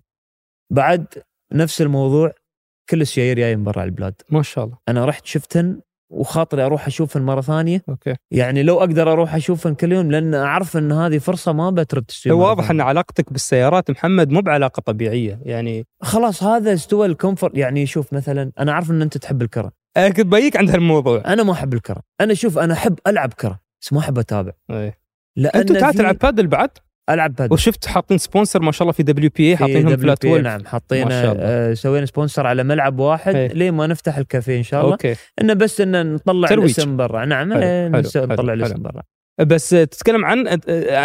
بعد نفس الموضوع كل السيايير جايين من برا البلاد
ما شاء الله.
انا رحت شفتهن وخاطري اروح اشوفهن مره ثانيه.
اوكي.
يعني لو اقدر اروح اشوفهن كل يوم، لان اعرف ان هذه فرصه ما بترد تستوي.
واضح ان علاقتك بالسيارات محمد مو بعلاقه طبيعيه يعني.
خلاص هذا استوى الكومفورت. يعني شوف مثلا انا عارف ان انت تحب الكره،
كنت بيك عند هالموضوع.
انا ما احب الكره. انا شوف انا احب العب كره بس ما احب اتابع.
ايه. انت تعال تلعب بادل بعد؟
العب بادل.
وشفت حاطين سبونسر ما شاء الله في دبليو بي اي، حاطينهم فلات وولف.
نعم حاطين آه سوينا سبونسر على ملعب واحد. هي. ليه ما نفتح الكافيه ان شاء الله. أوكي. انه بس ان نطلع الاسم برا. نعم نطلع الاسم برا.
بس تتكلم عن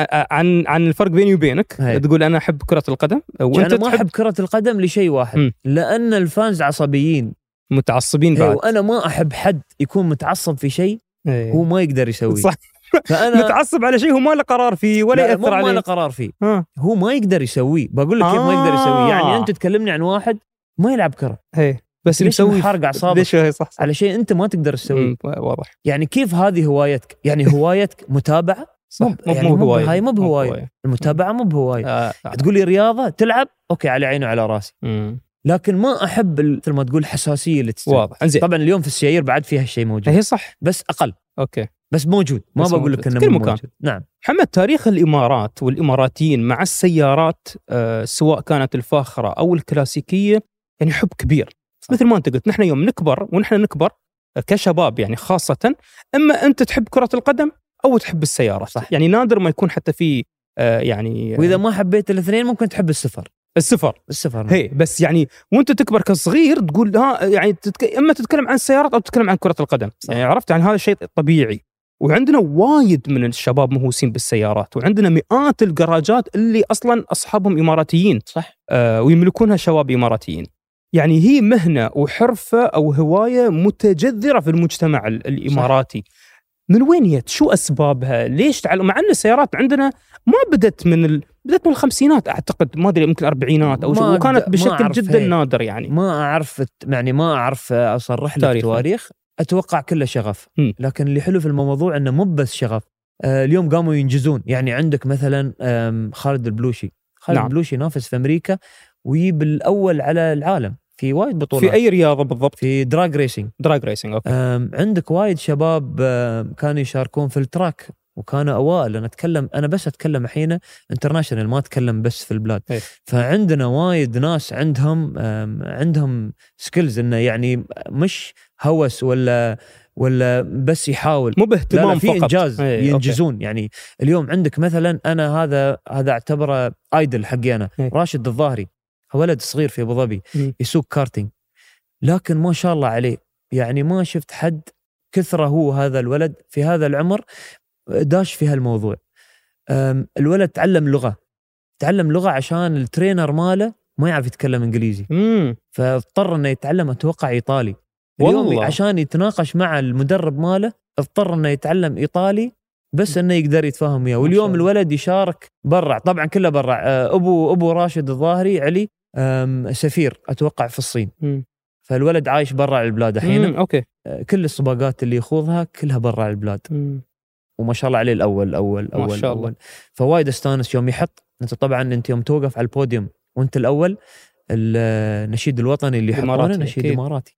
عن عن الفرق بيني وبينك. هي. تقول انا احب كرة القدم
وانت انا ما احب كرة القدم لشيء واحد. م. لان الفانز عصبيين
متعصبين بعد.
وانا ما احب حد يكون متعصب في شيء هو ما يقدر يسويه.
صح. فأنا متعصب على شيء هو ما له قرار فيه ولا يأثر عليه.
ما له قرار فيه.
ها.
هو ما يقدر يسويه. بقول لك
آه.
كيف ما يقدر يسويه. يعني أنت تكلمني عن واحد ما يلعب كرة
هي. بس مسوي
حرق أعصابك
صح صح.
على شيء أنت ما تقدر تسويه.
واضح.
يعني كيف هذه هوايتك؟ يعني هوايتك متابعة.
صح.
مو يعني هواية. هاي مو بهواية. المتابعة مو بهواية. آه. آه. تقول لي رياضة تلعب أوكي على عيني وعلى راسي. مم. لكن ما أحب مثل ما تقول حساسية اللي تستوي.
واضح.
طبعا اليوم في السيايير بعد فيها الشيء موجود.
هي صح.
بس أقل.
أوكي.
بس موجود. ما بس بقول لك انه
كل
موجود.
مكان.
نعم.
محمد تاريخ الامارات والاماراتيين مع السيارات آه سواء كانت الفاخره او الكلاسيكيه يعني حب كبير. صح. مثل ما انت قلت نحن يوم نكبر ونحن نكبر كشباب يعني خاصه، اما انت تحب كره القدم او تحب السيارات. صح. يعني نادر ما يكون حتى في آه يعني
واذا ما حبيت الاثنين ممكن تحب السفر.
السفر
السفر نعم.
هي بس يعني وانت تكبر كصغير تقول ها يعني تتك... اما تتكلم عن السيارات او تتكلم عن كره القدم. صح. يعني عرفت عن هذا الشيء طبيعي. وعندنا وايد من الشباب مهووسين بالسيارات، وعندنا مئات الجراجات اللي اصلا اصحابهم اماراتيين.
صح.
آه ويملكونها شباب اماراتيين. يعني هي مهنه وحرفه او هوايه متجذره في المجتمع الاماراتي. صح. من وين جت؟ شو اسبابها؟ ليش تعلم؟ مع ان السيارات عندنا ما بدت من ال... بدت من الخمسينات اعتقد، ما ادري يمكن الاربعينات او شو، وكانت بشكل جدا نادر. يعني
ما اعرف يعني ما اعرف اصرح لك التواريخ. اتوقع كله شغف. م. لكن اللي حلو في الموضوع انه مو بس شغف. آه اليوم قاموا ينجزون. يعني عندك مثلا خالد البلوشي. خالد نعم. البلوشي نافس في امريكا ويجيب الاول على العالم في وايد بطولات.
في اي رياضه بالضبط؟
في دراج ريسينج.
دراج ريسينج اوكي.
عندك وايد شباب كانوا يشاركون في التراك وكانوا اوائل. انا اتكلم انا بس اتكلم الحين انترناشونال، ما اتكلم بس في البلاد. هي. فعندنا وايد ناس عندهم عندهم سكيلز، انه يعني مش هوس ولا ولا بس يحاول،
مو باهتمام
فقط، في انجاز.
هي.
ينجزون.
أوكي.
يعني اليوم عندك مثلا انا هذا هذا اعتبره ايدل حقي انا. هي. راشد الظاهري ولد صغير في ابو ظبي يسوق كارتينج، لكن ما شاء الله عليه يعني ما شفت حد كثره هو هذا الولد في هذا العمر داش في هالموضوع. الولد تعلم لغة تعلم لغة عشان الترينر ماله ما يعرف يتكلم انجليزي،
مم.
فاضطر انه يتعلم اتوقع ايطالي. اليوم
والله.
عشان يتناقش مع المدرب ماله اضطر انه يتعلم ايطالي بس انه يقدر يتفاهم وياه. واليوم الولد يشارك برا، طبعا كله برا. ابو ابو راشد الظاهري علي سفير اتوقع في الصين.
م.
فالولد عايش برا البلاد الحين.
اوكي.
كل السباقات اللي يخوضها كلها برا البلاد.
م.
وما شاء الله عليه الاول اول اول
ما شاء الله.
اول. فوايد استانس يوم يحط. انت طبعا انت يوم توقف على البوديوم وانت الاول، النشيد الوطني اللي يحطونه نشيد اماراتي،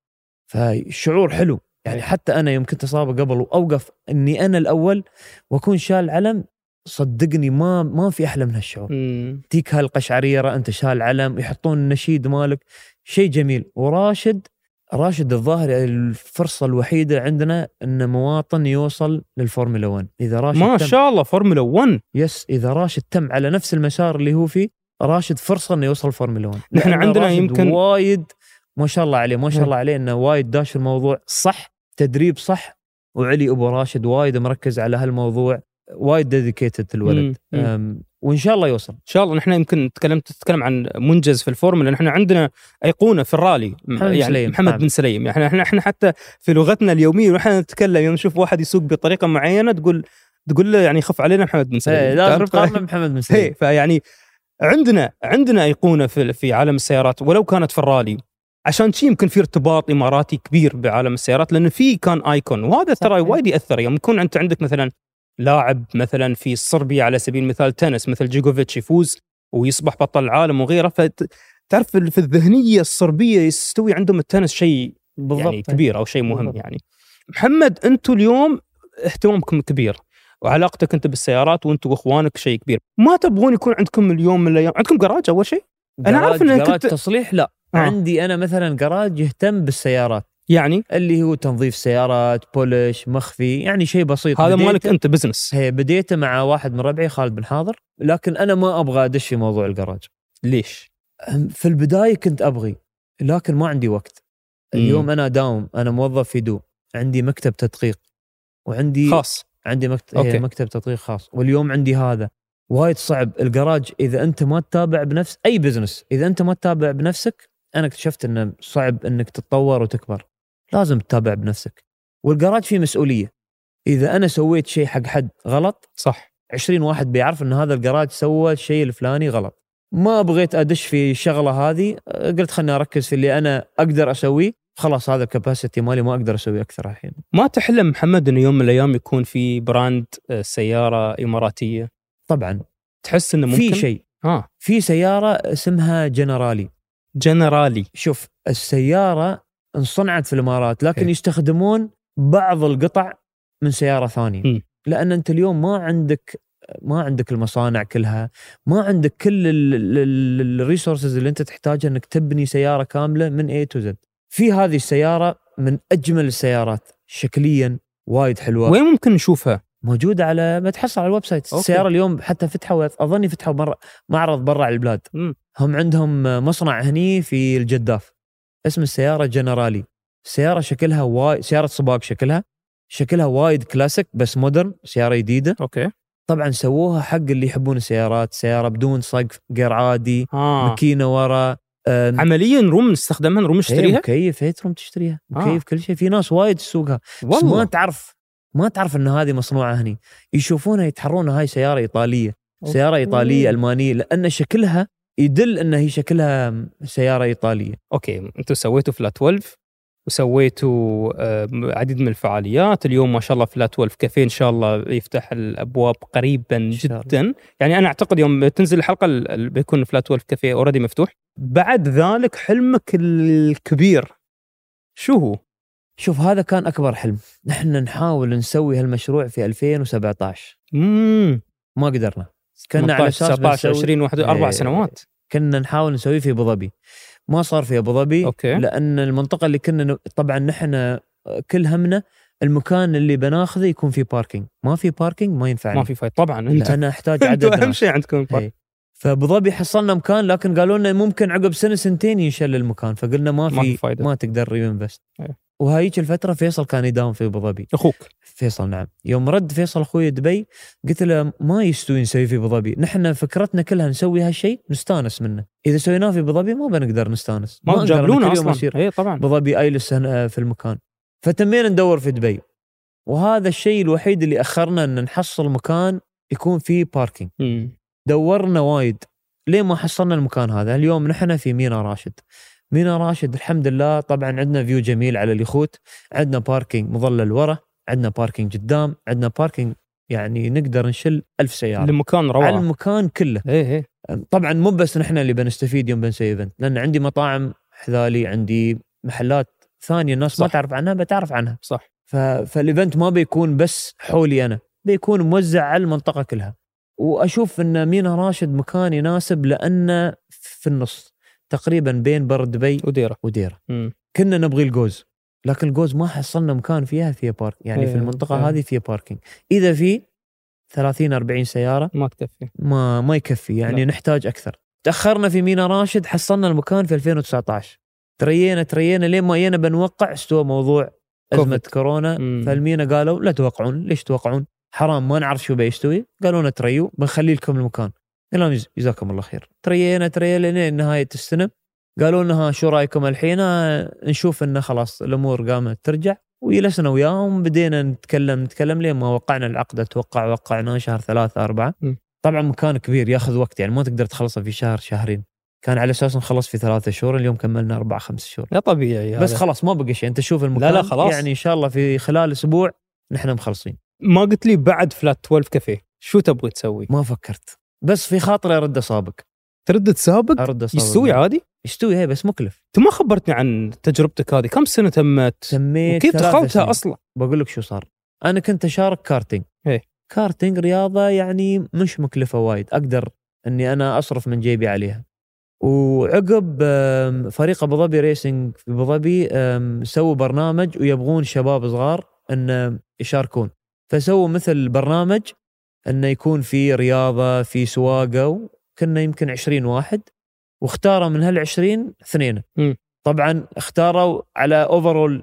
فالشعور حلو. يعني حتى انا يوم كنت اسابق قبل واوقف اني انا الاول واكون شال علم، صدقني ما ما في احلى من هالشعور. تيك هالقشعريره انت شال علم، يحطون النشيد مالك، شيء جميل. وراشد راشد الظاهر الفرصه الوحيده عندنا ان مواطن يوصل للفورمولا واحد. اذا راشد
ما شاء الله فورمولا واحد،
يس اذا راشد تم على نفس المسار اللي هو فيه، راشد فرصه انه يوصل فورمولا واحد.
نحن عندنا يمكن
وايد ما شاء الله عليه ما شاء الله عليه انه وايد داش الموضوع صح، تدريب صح. وعلي ابو راشد وايد مركز على هالموضوع، وايد ديديكيتد الولد. وان شاء الله يوصل ان
شاء الله. نحن يمكن تكلمت تتكلم عن منجز في الفورمولا، نحن عندنا ايقونه في الرالي محمد يعني سليم. محمد بن سليم. احنا احنا احنا حتى في لغتنا اليوميه ونحن نتكلم يوم نشوف واحد يسوق بطريقه معينه تقول تقول له يعني خف علينا محمد بن سليم،
لازم تقارن محمد بن سليم.
فيعني عندنا عندنا ايقونه في في عالم السيارات ولو كانت في الرالي، عشان شيء يمكن في ارتباط اماراتي كبير بعالم السيارات، لانه في كان ايكون. وهذا ترى وايد ياثر. يوم يكون انت عندك مثلا لاعب مثلا في صربيا على سبيل المثال تنس مثل جوكوفيتش يفوز ويصبح بطل العالم وغيره، فتعرف في الذهنيه الصربيه يستوي عندهم التنس شيء يعني كبير او شيء مهم. يعني محمد انتم اليوم اهتمامكم كبير وعلاقتك انت بالسيارات وانتم واخوانك شيء كبير، ما تبغون يكون عندكم اليوم من الايام عندكم جراج اول شيء؟
انا عارف ان كنت تصليح لا آه. عندي انا مثلا جراج يهتم بالسيارات،
يعني
اللي هو تنظيف سيارات، بولش، مخفي، يعني شيء بسيط.
هذا مالك انت بزنس؟
هي بديته مع واحد من ربعي خالد بن حاضر، لكن انا ما ابغى ادش في موضوع الجراج.
ليش؟
في البدايه كنت ابغي لكن ما عندي وقت. اليوم مم. انا داوم، انا موظف في دو، عندي مكتب تدقيق وعندي
خاص،
عندي مكتب مكتب تدقيق خاص، واليوم عندي هذا. وايد صعب الجراج اذا انت ما تتابع بنفس اي بزنس، اذا انت ما تتابع بنفسك. انا اكتشفت انه صعب انك تتطور وتكبر، لازم تتابع بنفسك. والجراج فيه مسؤوليه، اذا انا سويت شيء حق حد غلط
صح
عشرين واحد بيعرف ان هذا الجراج سوى الشيء الفلاني غلط. ما بغيت ادش في الشغله هذه، قلت خلني اركز في اللي انا اقدر اسويه. خلاص هذا الكاباسيتي مالي ما اقدر اسوي اكثر الحين.
ما تحلم محمد انه يوم من الايام يكون في براند سياره اماراتيه؟
طبعا
تحس انه ممكن
في شيء
اه
في سياره اسمها جنرالي.
جنرالي
شوف السياره انصنعت في الامارات لكن هي. يستخدمون بعض القطع من سياره ثانيه. م. لان انت اليوم ما عندك ما عندك المصانع كلها، ما عندك كل الريسورسز اللي انت تحتاجها انك تبني سياره كامله من A to Z. في هذه السياره من اجمل السيارات شكليا، وايد حلوه.
وين ممكن نشوفها؟
موجوده على ما تحصل على الويب سايت. أوكي. السياره اليوم حتى فتحوا، اظني فتحوا مره معرض برا البلاد. م. هم عندهم مصنع هني في الجداف اسم السياره جنرالي. السياره شكلها وايد سياره سباق، شكلها شكلها وايد كلاسيك بس مودرن، سياره جديده.
اوكي.
طبعا سووها حق اللي يحبون السيارات، سياره بدون صقف، غير عادي، آه. ماكينه ورا،
عمليا روم نستخدمها، روم نشتريها،
مكيف هي روم تشتريها، مكيف آه. كل شيء. في ناس وايد تسوقها بس ما تعرف ما تعرف ان هذه مصنوعه هني، يشوفونها يتحرون هاي سياره ايطاليه. أوكي. سياره ايطاليه المانيه، لان شكلها يدل ان هي شكلها سياره ايطاليه.
اوكي، انتم سويتوا فلات اثنا عشر وسويتوا عديد من الفعاليات. اليوم ما شاء الله فلات اثنا عشر كافيه ان شاء الله يفتح الابواب قريبا جدا. يعني انا اعتقد يوم تنزل الحلقه بيكون فلات اثنا عشر كافيه اوريدي مفتوح. بعد ذلك حلمك الكبير شو هو؟
شوف هذا كان اكبر حلم. نحن نحاول نسوي هالمشروع في ألفين وسبعة عشر.
امم
ما قدرنا. كنا على اساس
تسعة عشر عشرين واحد اربع سنوات
كنا نحاول نسويه في ابو ظبي. ما صار في ابو ظبي.
أوكي.
لان المنطقه اللي كنا ن... طبعا نحن كل همنا المكان اللي بناخذه يكون فيه باركينج. ما في باركينج ما ينفعني.
ما في فايد طبعا. انت
انا احتاج عدد ناس.
اهم شيء عندكم باركينج.
فابو ظبي حصلنا مكان لكن قالوا لنا ممكن عقب سنه سنتين ينشل المكان، فقلنا ما في ما, ما تقدر ينفست. وهايك الفتره فيصل كان يداوم في ابو ظبي.
اخوك
فيصل نعم. يوم رد فيصل اخوي دبي قلت له ما يستوي نسوي في ابو ظبي، نحن فكرتنا كلها نسوي هالشيء نستانس منه، اذا سويناه في ابو ظبي ما بنقدر نستانس،
ما جابلونا اصلا. اي طبعا
ابو ظبي ايلس في المكان، فتمينا ندور في دبي، وهذا الشيء الوحيد اللي اخرنا ان نحصل مكان يكون فيه باركينج.
م.
دورنا وايد ليه ما حصلنا المكان هذا. اليوم نحن في مينا راشد. مينا راشد الحمد لله طبعا عندنا فيو جميل على اليخوت، عندنا باركينج مظلل ورا، عندنا باركينج قدام، عندنا باركينج يعني نقدر نشل ألف سيارة.
المكان روعة،
على المكان كله.
ايه ايه.
طبعا مو بس نحن اللي بنستفيد يوم بنسوي ايفنت، لان عندي مطاعم حذالي، عندي محلات ثانية الناس صح. ما تعرف عنها بتعرف عنها
صح.
ف... فالايفنت ما بيكون بس حولي انا، بيكون موزع على المنطقة كلها. واشوف ان مينا راشد مكان يناسب لانه في النص تقريبا بين بر دبي
وديره
وديره.
م.
كنا نبغي الجوز لكن الجوز ما حصلنا مكان فيها فيها بارك، يعني
ايه
في المنطقه
ايه.
هذه فيها باركينج. اذا في ثلاثين أربعين سياره
ما تكفي،
ما ما يكفي، يعني لا. نحتاج اكثر. تاخرنا في مينا راشد، حصلنا المكان في ألفين وتسعة عشر، ترينا ترينا لين ما جينا بنوقع استوى موضوع ازمه كوفيد. كورونا. م. فالمينا قالوا لا توقعون. ليش توقعون؟ حرام ما نعرف شو بيستوي. قالوا لنا تريوا بنخلي لكم المكان. قالوا جزاكم الله خير. ترينا ترينا لين نهايه السنه قالوا لنا ها شو رايكم الحين؟ نشوف انه خلاص الامور قامت ترجع، وجلسنا وياهم بدينا نتكلم نتكلم لين ما وقعنا العقد. اتوقع وقعناه شهر ثلاثة أربعة. م. طبعا مكان كبير ياخذ وقت، يعني ما تقدر تخلصه في شهر شهرين، كان على اساس نخلص في ثلاثة شهور، اليوم كملنا أربعة خمس شهور.
لا طبيعي
بس هذا. خلاص ما بقى شيء، انت تشوف المكان.
لا لا خلاص،
يعني ان شاء الله في خلال اسبوع نحن مخلصين.
ما قلت لي بعد فلات اثنا عشر كافيه شو تبغى تسوي؟
ما فكرت، بس في خاطري ارد اسابق.
ترد تسابق؟
ارد اسابق
يستوي عادي؟
يستوي هي بس مكلف.
انت ما خبرتني عن تجربتك هذه، كم سنه تمت؟
سميت
كيف دخلتها اصلا؟
بقول لك شو صار. انا كنت اشارك كارتينج.
هي.
كارتينج رياضه يعني مش مكلفه وايد، اقدر اني انا اصرف من جيبي عليها. وعقب فريق ابو ظبي ريسنج في ابو ظبي سووا برنامج ويبغون شباب صغار ان يشاركون، فسووا مثل برنامج انه يكون في رياضه في سواقه، وكنا يمكن عشرين واحد، واختاروا من هالعشرين اثنين.
م.
طبعا اختاروا على اوفرول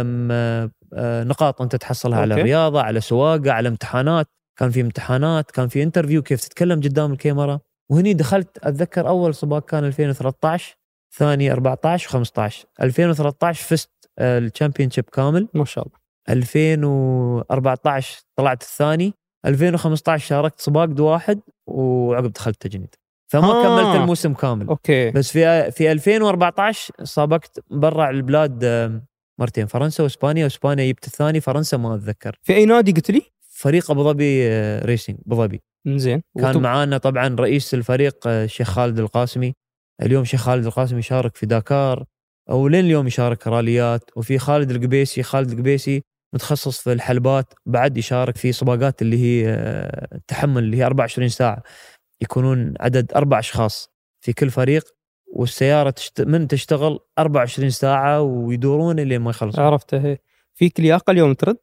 نقاط انت تحصلها أوكي. على الرياضه، على سواقه، على امتحانات. كان في امتحانات، كان في انترفيو كيف تتكلم قدام الكاميرا. وهني دخلت أتذكر أول سباق كان ألفين وثلاثة عشر، ثاني أربعة عشر وخمسة عشر. ألفين وثلاثة عشر فزت الشامبيونشيب كامل
ما شاء الله.
ألفين وأربعة عشر طلعت الثاني. ألفين وخمسة عشر شاركت سباق واحد وعقب دخلت تجنيد، فما آه. كملت الموسم كامل.
أوكي.
بس في في ألفين وأربعة عشر سابقت برا البلاد مرتين، فرنسا وإسبانيا. وإسبانيا جبت الثاني، فرنسا ما أتذكر.
في أي نادي قلت لي؟
فريق أبو ظبي ريسينج أبو ظبي.
زين.
كان وطب... معانا طبعا رئيس الفريق الشيخ خالد القاسمي. اليوم شيخ خالد القاسمي يشارك في داكار، او لين اليوم يشارك راليات. وفي خالد القبيسي، خالد القبيسي متخصص في الحلبات، بعد يشارك في سباقات اللي هي التحمل اللي هي أربعة وعشرين ساعة، يكونون عدد أربع أشخاص في كل فريق، والسيارة تشت... من تشتغل أربعة وعشرين ساعة ويدورون اللي ما يخلصون.
عرفته. فيك لياقة اليوم ترد؟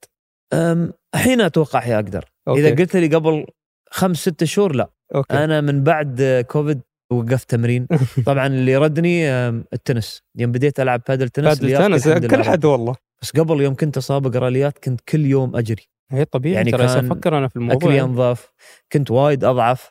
الحين أتوقع هي أقدر. أوكي. إذا قلت لي قبل خمس ست شهور لا.
أوكي.
أنا من بعد كوفيد وقفت تمرين. طبعا اللي ردني التنس، يوم بديت ألعب بادل تنس.
بادل تنس كل حد والله.
بس قبل يوم كنت أسابق راليات كنت كل يوم أجري.
هي طبيعي يعني، ترى أفكر أنا في الموضوع.
أكلي ينضاف، كنت وايد أضعف.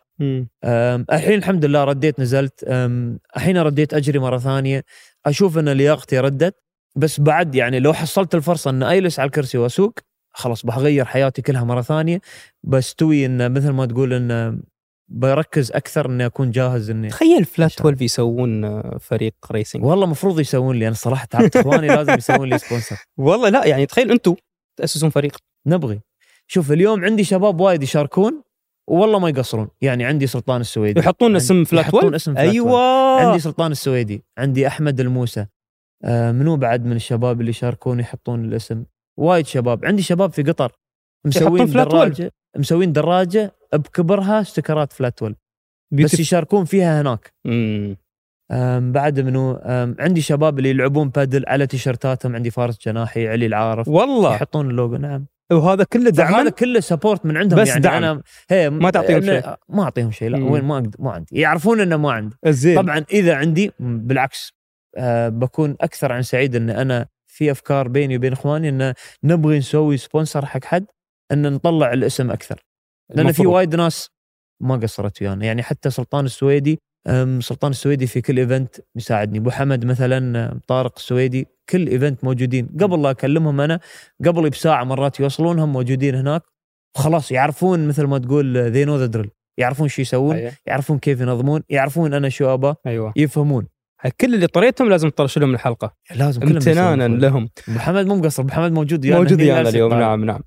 الحين الحمد لله رديت، نزلت الحين رديت أجري مرة ثانية. أشوف أن لياقتي ردت، بس بعد يعني لو حصلت الفرصة أن أجلس على الكرسي وأسوق خلاص بغير حياتي كلها مرة ثانية. بستوي إن مثل ما تقول إن بركز أكثر إني أكون جاهز. إني
تخيل فلات اثنا عشر يسوون فريق ريسينج.
والله مفروض يسوون لي، أنا صراحة تعبت إخواني لازم يسوون لي سبونسر.
والله لا يعني تخيل أنتوا تأسسون فريق.
نبغي. شوف اليوم عندي شباب وايد يشاركون والله ما يقصرون. يعني عندي سلطان السويدي
يحطون اسم فلات اثنا عشر.
أيوة. عندي سلطان السويدي، عندي أحمد الموسى. آه منو بعد من الشباب اللي يشاركون يحطون الاسم؟ وايد شباب. عندي شباب في قطر مسوين دراجة، مسوين دراجة بكبرها استكرات فلات اثنا عشر بس يشاركون فيها هناك.
امم
بعد منو عندي شباب اللي يلعبون بادل على تيشرتاتهم. عندي فارس جناحي، علي العارف،
والله
يحطون اللوجو. نعم.
وهذا كله دعم،
هذا كله سبورت من عندهم.
بس
يعني
دعم.
انا هي
ما تعطيهم شيء،
ما اعطيهم شيء. لا
مم.
وين ما ما عندي، يعرفون انه ما عندي.
الزين.
طبعا اذا عندي بالعكس أه بكون اكثر عن سعيد ان انا في افكار بيني وبين اخواني ان نبغي نسوي سبونسر حق حد ان نطلع الاسم اكثر، لان في وايد ناس ما قصرت ويانا. يعني حتى سلطان السويدي، سلطان السويدي في كل ايفنت يساعدني، ابو حمد مثلا، طارق السويدي، كل ايفنت موجودين قبل لا اكلمهم انا، قبل بساعه مرات يوصلونهم موجودين هناك، وخلاص يعرفون مثل ما تقول they know the drill، يعرفون شو يسوون. أيوة. يعرفون كيف ينظمون، يعرفون انا شو ابى.
أيوة.
يفهمون.
كل اللي طريتهم لازم تطرش لهم الحلقه،
لازم
امتنانا لهم.
محمد مو مقصر، محمد موجود
يعني موجود يعني اليوم. نعم نعم.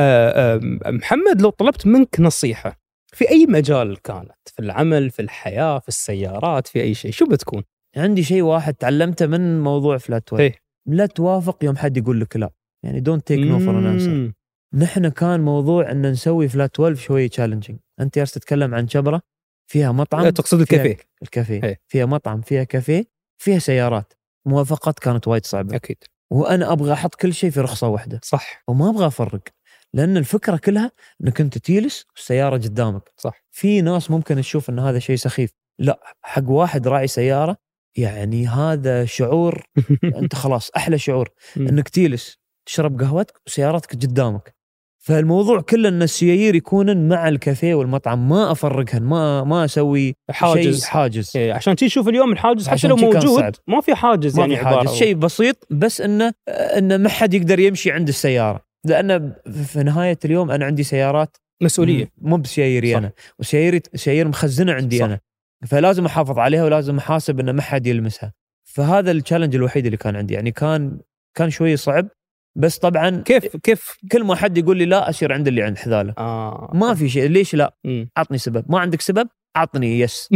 آه آه محمد، لو طلبت منك نصيحه في اي مجال كانت، في العمل، في الحياه، في السيارات، في اي شيء، شو بتكون؟
عندي شيء واحد تعلمته من موضوع فلات تويل.
إيه؟
لا توافق يوم حد يقول لك لا، يعني دونت تيك نو فور ان انسر. نحن كان موضوع ان نسوي فلات تويلف شويه تشالنجينج. انت يا تتكلم عن شبرة فيها مطعم،
تقصد الكافيه؟
الكافيه
هي.
فيها مطعم، فيها كافيه، فيها سيارات. موافقات كانت وايد صعبه
اكيد،
وانا ابغى احط كل شيء في رخصه واحده.
صح.
وما ابغى افرق، لان الفكره كلها انك انت تجلس والسياره قدامك.
صح. في
ناس ممكن تشوف ان هذا شيء سخيف، لا، حق واحد راعي سياره يعني هذا شعور انت خلاص احلى شعور انك تجلس تشرب قهوتك وسيارتك قدامك. فالموضوع كله ان السيايير يكونن مع الكافيه والمطعم، ما افرقهن، ما ما اسوي
حاجز
شيء حاجز.
إيه، عشان تشوف اليوم الحاجز حتى لو موجود ما في حاجز،
ما
يعني
في حاجز، شيء بسيط بس انه انه ما حد يقدر يمشي عند السياره، لان في نهايه اليوم انا عندي سيارات
مسؤوليه،
مو بسياييري انا، وسياييري سيايير مخزنه عندي. صح. انا فلازم احافظ عليها ولازم احاسب ان ما حد يلمسها. فهذا التشالنج الوحيد اللي كان عندي، يعني كان كان شوي صعب. بس طبعا
كيف كيف
كل ما حد يقول لي لا أسير عند اللي عند حذاله.
آه.
ما في شيء، ليش لا؟
م.
عطني سبب. ما عندك سبب عطني يس.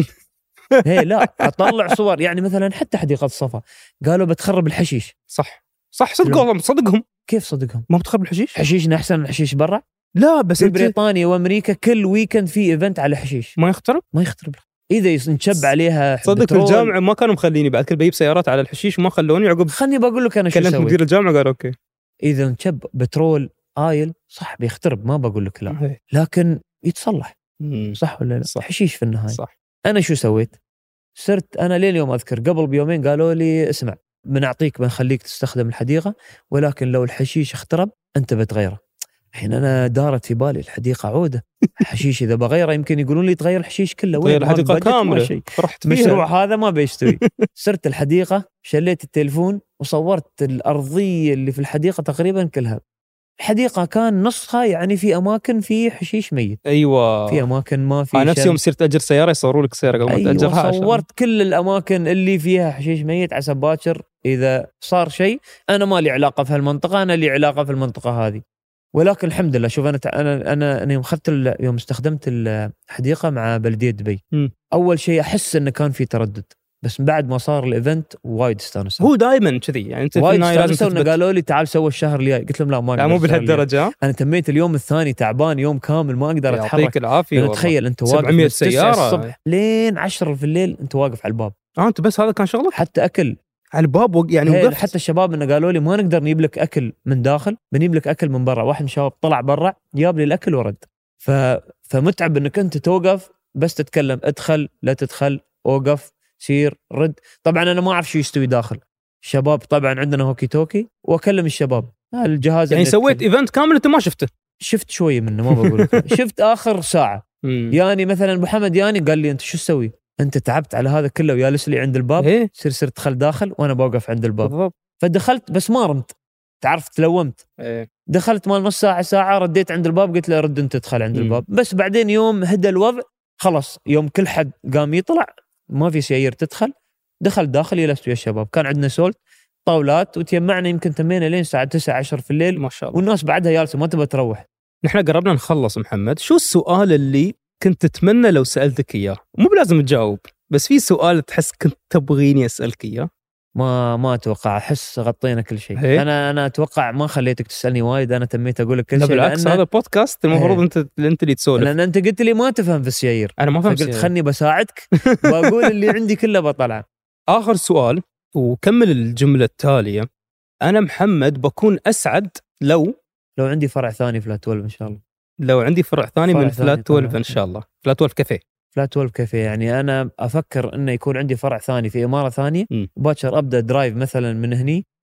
هي لا اطلع صور، يعني مثلا حتى حديقه الصفا قالوا بتخرب الحشيش.
صح صح، صدقهم صدقهم.
كيف صدقهم؟
ما بتخرب الحشيش؟
حشيشنا احسن من حشيش برا؟
لا بس
في بريطانيا وامريكا كل ويكند في ايفنت على حشيش.
ما يخترب؟
ما يخترب. اذا نشب عليها
صدق الجامعه ما كانوا مخليني بعد كل بجيب سيارات على الحشيش وما خلوني. عقب
خلني بقول لك انا شو
كلمت مدير الجامعه قال اوكي
اذا نشب بترول آيل صح بيخترب، ما بقول لك لا، لكن يتصلح.
مم.
صح ولا لا؟
صح.
حشيش في النهايه.
صح.
انا شو سويت؟ صرت انا لين اليوم اذكر قبل بيومين قالوا لي اسمع بنعطيك بنخليك تستخدم الحديقه، ولكن لو الحشيش اخترب انت بتغيره. الحين انا دارت في بالي الحديقه عوده حشيش، اذا بغيره يمكن يقولون لي تغير الحشيش كله،
وين الحديقه كامله
رحت مشروع هذا ما بيستوي. صرت الحديقه شليت التليفون وصورت الارضيه اللي في الحديقه تقريبا كلها. الحديقه كان نصها يعني في اماكن في حشيش ميت.
ايوه
في اماكن ما في.
انا نفس يوم صرت اجر سياره يصوروا لك سياره قبل ما تاجرها.
أيوة صورت كل الاماكن اللي فيها حشيش ميت عسى باكر اذا صار شيء انا ما لي علاقه في هالمنطقه، انا لي علاقه في المنطقه هذه. ولكن الحمد لله شوف انا انا انا, أنا يوم اخذت يوم استخدمت الحديقه مع بلديه دبي،
م.
اول شيء احس انه كان في تردد، بس بعد ما صار الايفنت وايد استانس.
هو دائما كذي يعني، انت
وايد استانس. قالوا لي تعال سووا الشهر الجاي، قلت لهم لا ما
لا مو بهالدرجه.
انا تميت اليوم الثاني تعبان يوم كامل ما اقدر اتحرك.
يعطيك العافيه.
تخيل انت واقف
سبعمية سياره
الصبح لين عشرة في الليل انت واقف على الباب.
اه انت بس هذا كان شغلك؟
حتى اكل
على الباب يعني وقفت.
حتى الشباب انه قالوا لي ما نقدر نجيب لك اكل من داخل، بنجيب لك اكل من برا. واحد من الشباب طلع برا جاب لي الاكل ورد. ف... فمتعب انك انت توقف بس تتكلم، ادخل لا تدخل، اوقف سير رد. طبعا انا ما اعرف شو يستوي داخل. الشباب طبعا عندنا هوكي توكي واكلم الشباب الجهاز
يعني سويت ايفنت كامل انت ما شفته؟
شفت شويه منه ما بقول لك. شفت اخر ساعه. يعني مثلا ابو حمد ياني قال لي انت شو تسوي؟ انت تعبت على هذا كله ويالس لي عند الباب.
إيه؟
سير سير دخل داخل وانا بوقف عند الباب.
بالضبط.
فدخلت بس ما رمت، تعرف تلومت.
إيه؟
دخلت مال نص ساعه ساعه رديت عند الباب قلت له رد انت تدخل عند
م.
الباب. بس بعدين يوم هدى الوضع خلص، يوم كل حد قام يطلع ما في سيايير تدخل، دخل داخل جلست ويا الشباب. كان عندنا سولت طاولات وتجمعنا يمكن تمينا لين الساعه تسعة عشرة في الليل
ما شاء الله.
والناس بعدها جالسه ما تبى تروح.
نحن قربنا نخلص محمد. شو السؤال اللي كنت تتمنى لو سألتك إياه؟ مو بلازم تجاوب، بس في سؤال تحس كنت تبغيني أسألك إياه.
ما ما أتوقع، أحس غطينا كل شيء. أنا أنا أتوقع ما خليتك تسألني وايد، أنا تميت أقول لك كل شيء.
بالعكس هذا بودكاست المفروض أنت أنت اللي تسولف.
لأن أنت قلت لي ما تفهم في السيايير.
أنا ما فهمت.
قلت خلني بساعدك وأقول اللي عندي كله بطلعه.
آخر سؤال وكمل الجملة التالية. أنا محمد بكون أسعد لو
لو عندي فرع ثاني فلات تويلف إن شاء الله.
لو عندي فرع ثاني فرع من فلات تويلف إن شاء الله. فلات تويلف كافيه.
فلات تويلف كافيه يعني أنا أفكر إنه يكون عندي فرع ثاني في إمارة ثانية. باكر أبدأ درايف مثلا من هني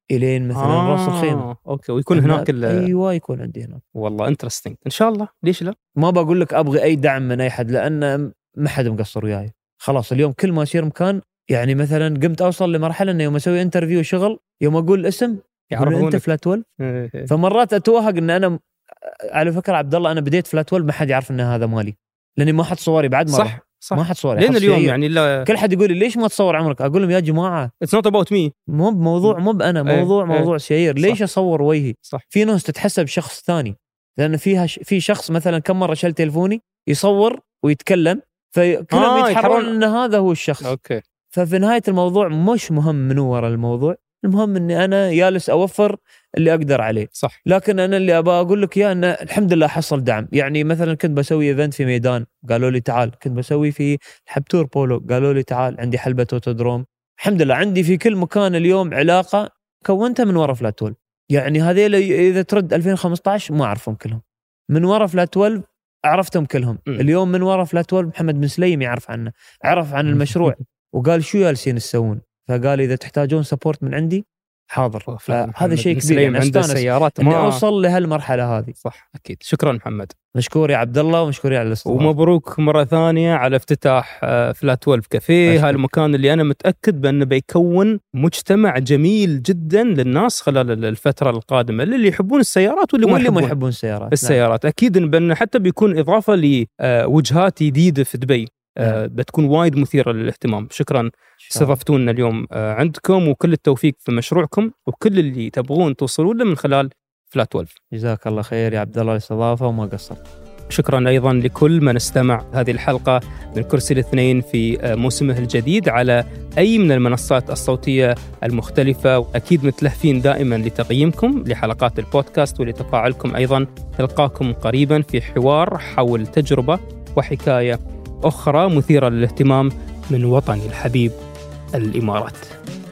الين مثلا
آه
راس الخيمه.
اوكي، ويكون هناك ال...
ايوه يكون عندي هناك.
والله انترستينج، ان شاء الله، ليش لا.
ما بقول لك ابغي اي دعم من اي حد، لان ما حد مقصر وياي. خلاص اليوم كل ما يصير مكان، يعني مثلا قمت اوصل لمرحله انه يوم اسوي انترفيو شغل، يوم اقول الاسم يعرفون انت فلات تويلف. فمرات اتوهق ان انا، على فكره عبد الله، انا بديت فلات تويلف ما حد يعرف ان هذا مالي، لاني ما حد صوري بعد مره.
صح صح،
ما حد صوري
لين اليوم يعني لا...
كل حد يقول لي ليش ما تصور عمرك، اقول لهم يا جماعه
اتس نوت اباوت مي،
مو بموضوع، مو بانا، موضوع
ايه
موضوع
ايه
سيير. ليش
صح.
اصور وجهي؟
صح.
في ناس تتحسب شخص ثاني، لان فيها ش... في شخص مثلا كم مره شل تلفوني يصور ويتكلم، فكلهم آه يتحرون ان هذا هو الشخص.
اوكي.
ففي نهايه الموضوع مش مهم من ورا الموضوع، المهم اني انا جالس اوفر اللي اقدر عليه.
صح.
لكن انا اللي ابغى اقول لك اياه ان الحمد لله حصل دعم. يعني مثلا كنت بسوي ايفنت في ميدان، قالوا لي تعال. كنت بسوي في حبتور بولو، قالوا لي تعال. عندي حلبة اوتودروم، الحمد لله عندي في كل مكان اليوم علاقه كونتها من ورا فلات تويلف. يعني هذيل اذا ترد ألفين وخمسة عشر ما اعرفهم كلهم، من ورا فلات تويلف عرفتهم كلهم. م. اليوم من ورا فلات تويلف محمد بن سليم يعرف عنه، عرف عن المشروع وقال شو جالسين تسوون، فقال اذا تحتاجون سبورت من عندي حاضر. هذا شيء كبير، يعني
عنده سيارات ما
اوصل لهالمرحله هذه.
صح اكيد. شكرا محمد،
مشكور يا عبد الله، ومشكور على الاستضافه،
ومبروك مره ثانيه على افتتاح فلات تويلف كافيه. هالمكان اللي انا متاكد بانه بيكون مجتمع جميل جدا للناس خلال الفتره القادمه، اللي يحبون السيارات واللي, واللي ما يحبون السيارات. السيارات نعم. اكيد بان حتى بيكون اضافه لوجهات جديده في دبي. آه بتكون وايد مثيرة للاهتمام. شكرا استضفتونا اليوم آه عندكم، وكل التوفيق في مشروعكم وكل اللي تبغون توصلون له من خلال فلات تويلف.
جزاك الله خير يا عبد الله الاستضافة وما قصرت.
شكرا أيضا لكل من استمع هذه الحلقة من كرسي الاثنين في آه موسمه الجديد على أي من المنصات الصوتية المختلفة. وأكيد متلهفين دائما لتقييمكم لحلقات البودكاست ولتفاعلكم أيضا. نلقاكم قريبا في حوار حول تجربة وحكاية أخرى مثيرة للاهتمام من وطني الحبيب الإمارات.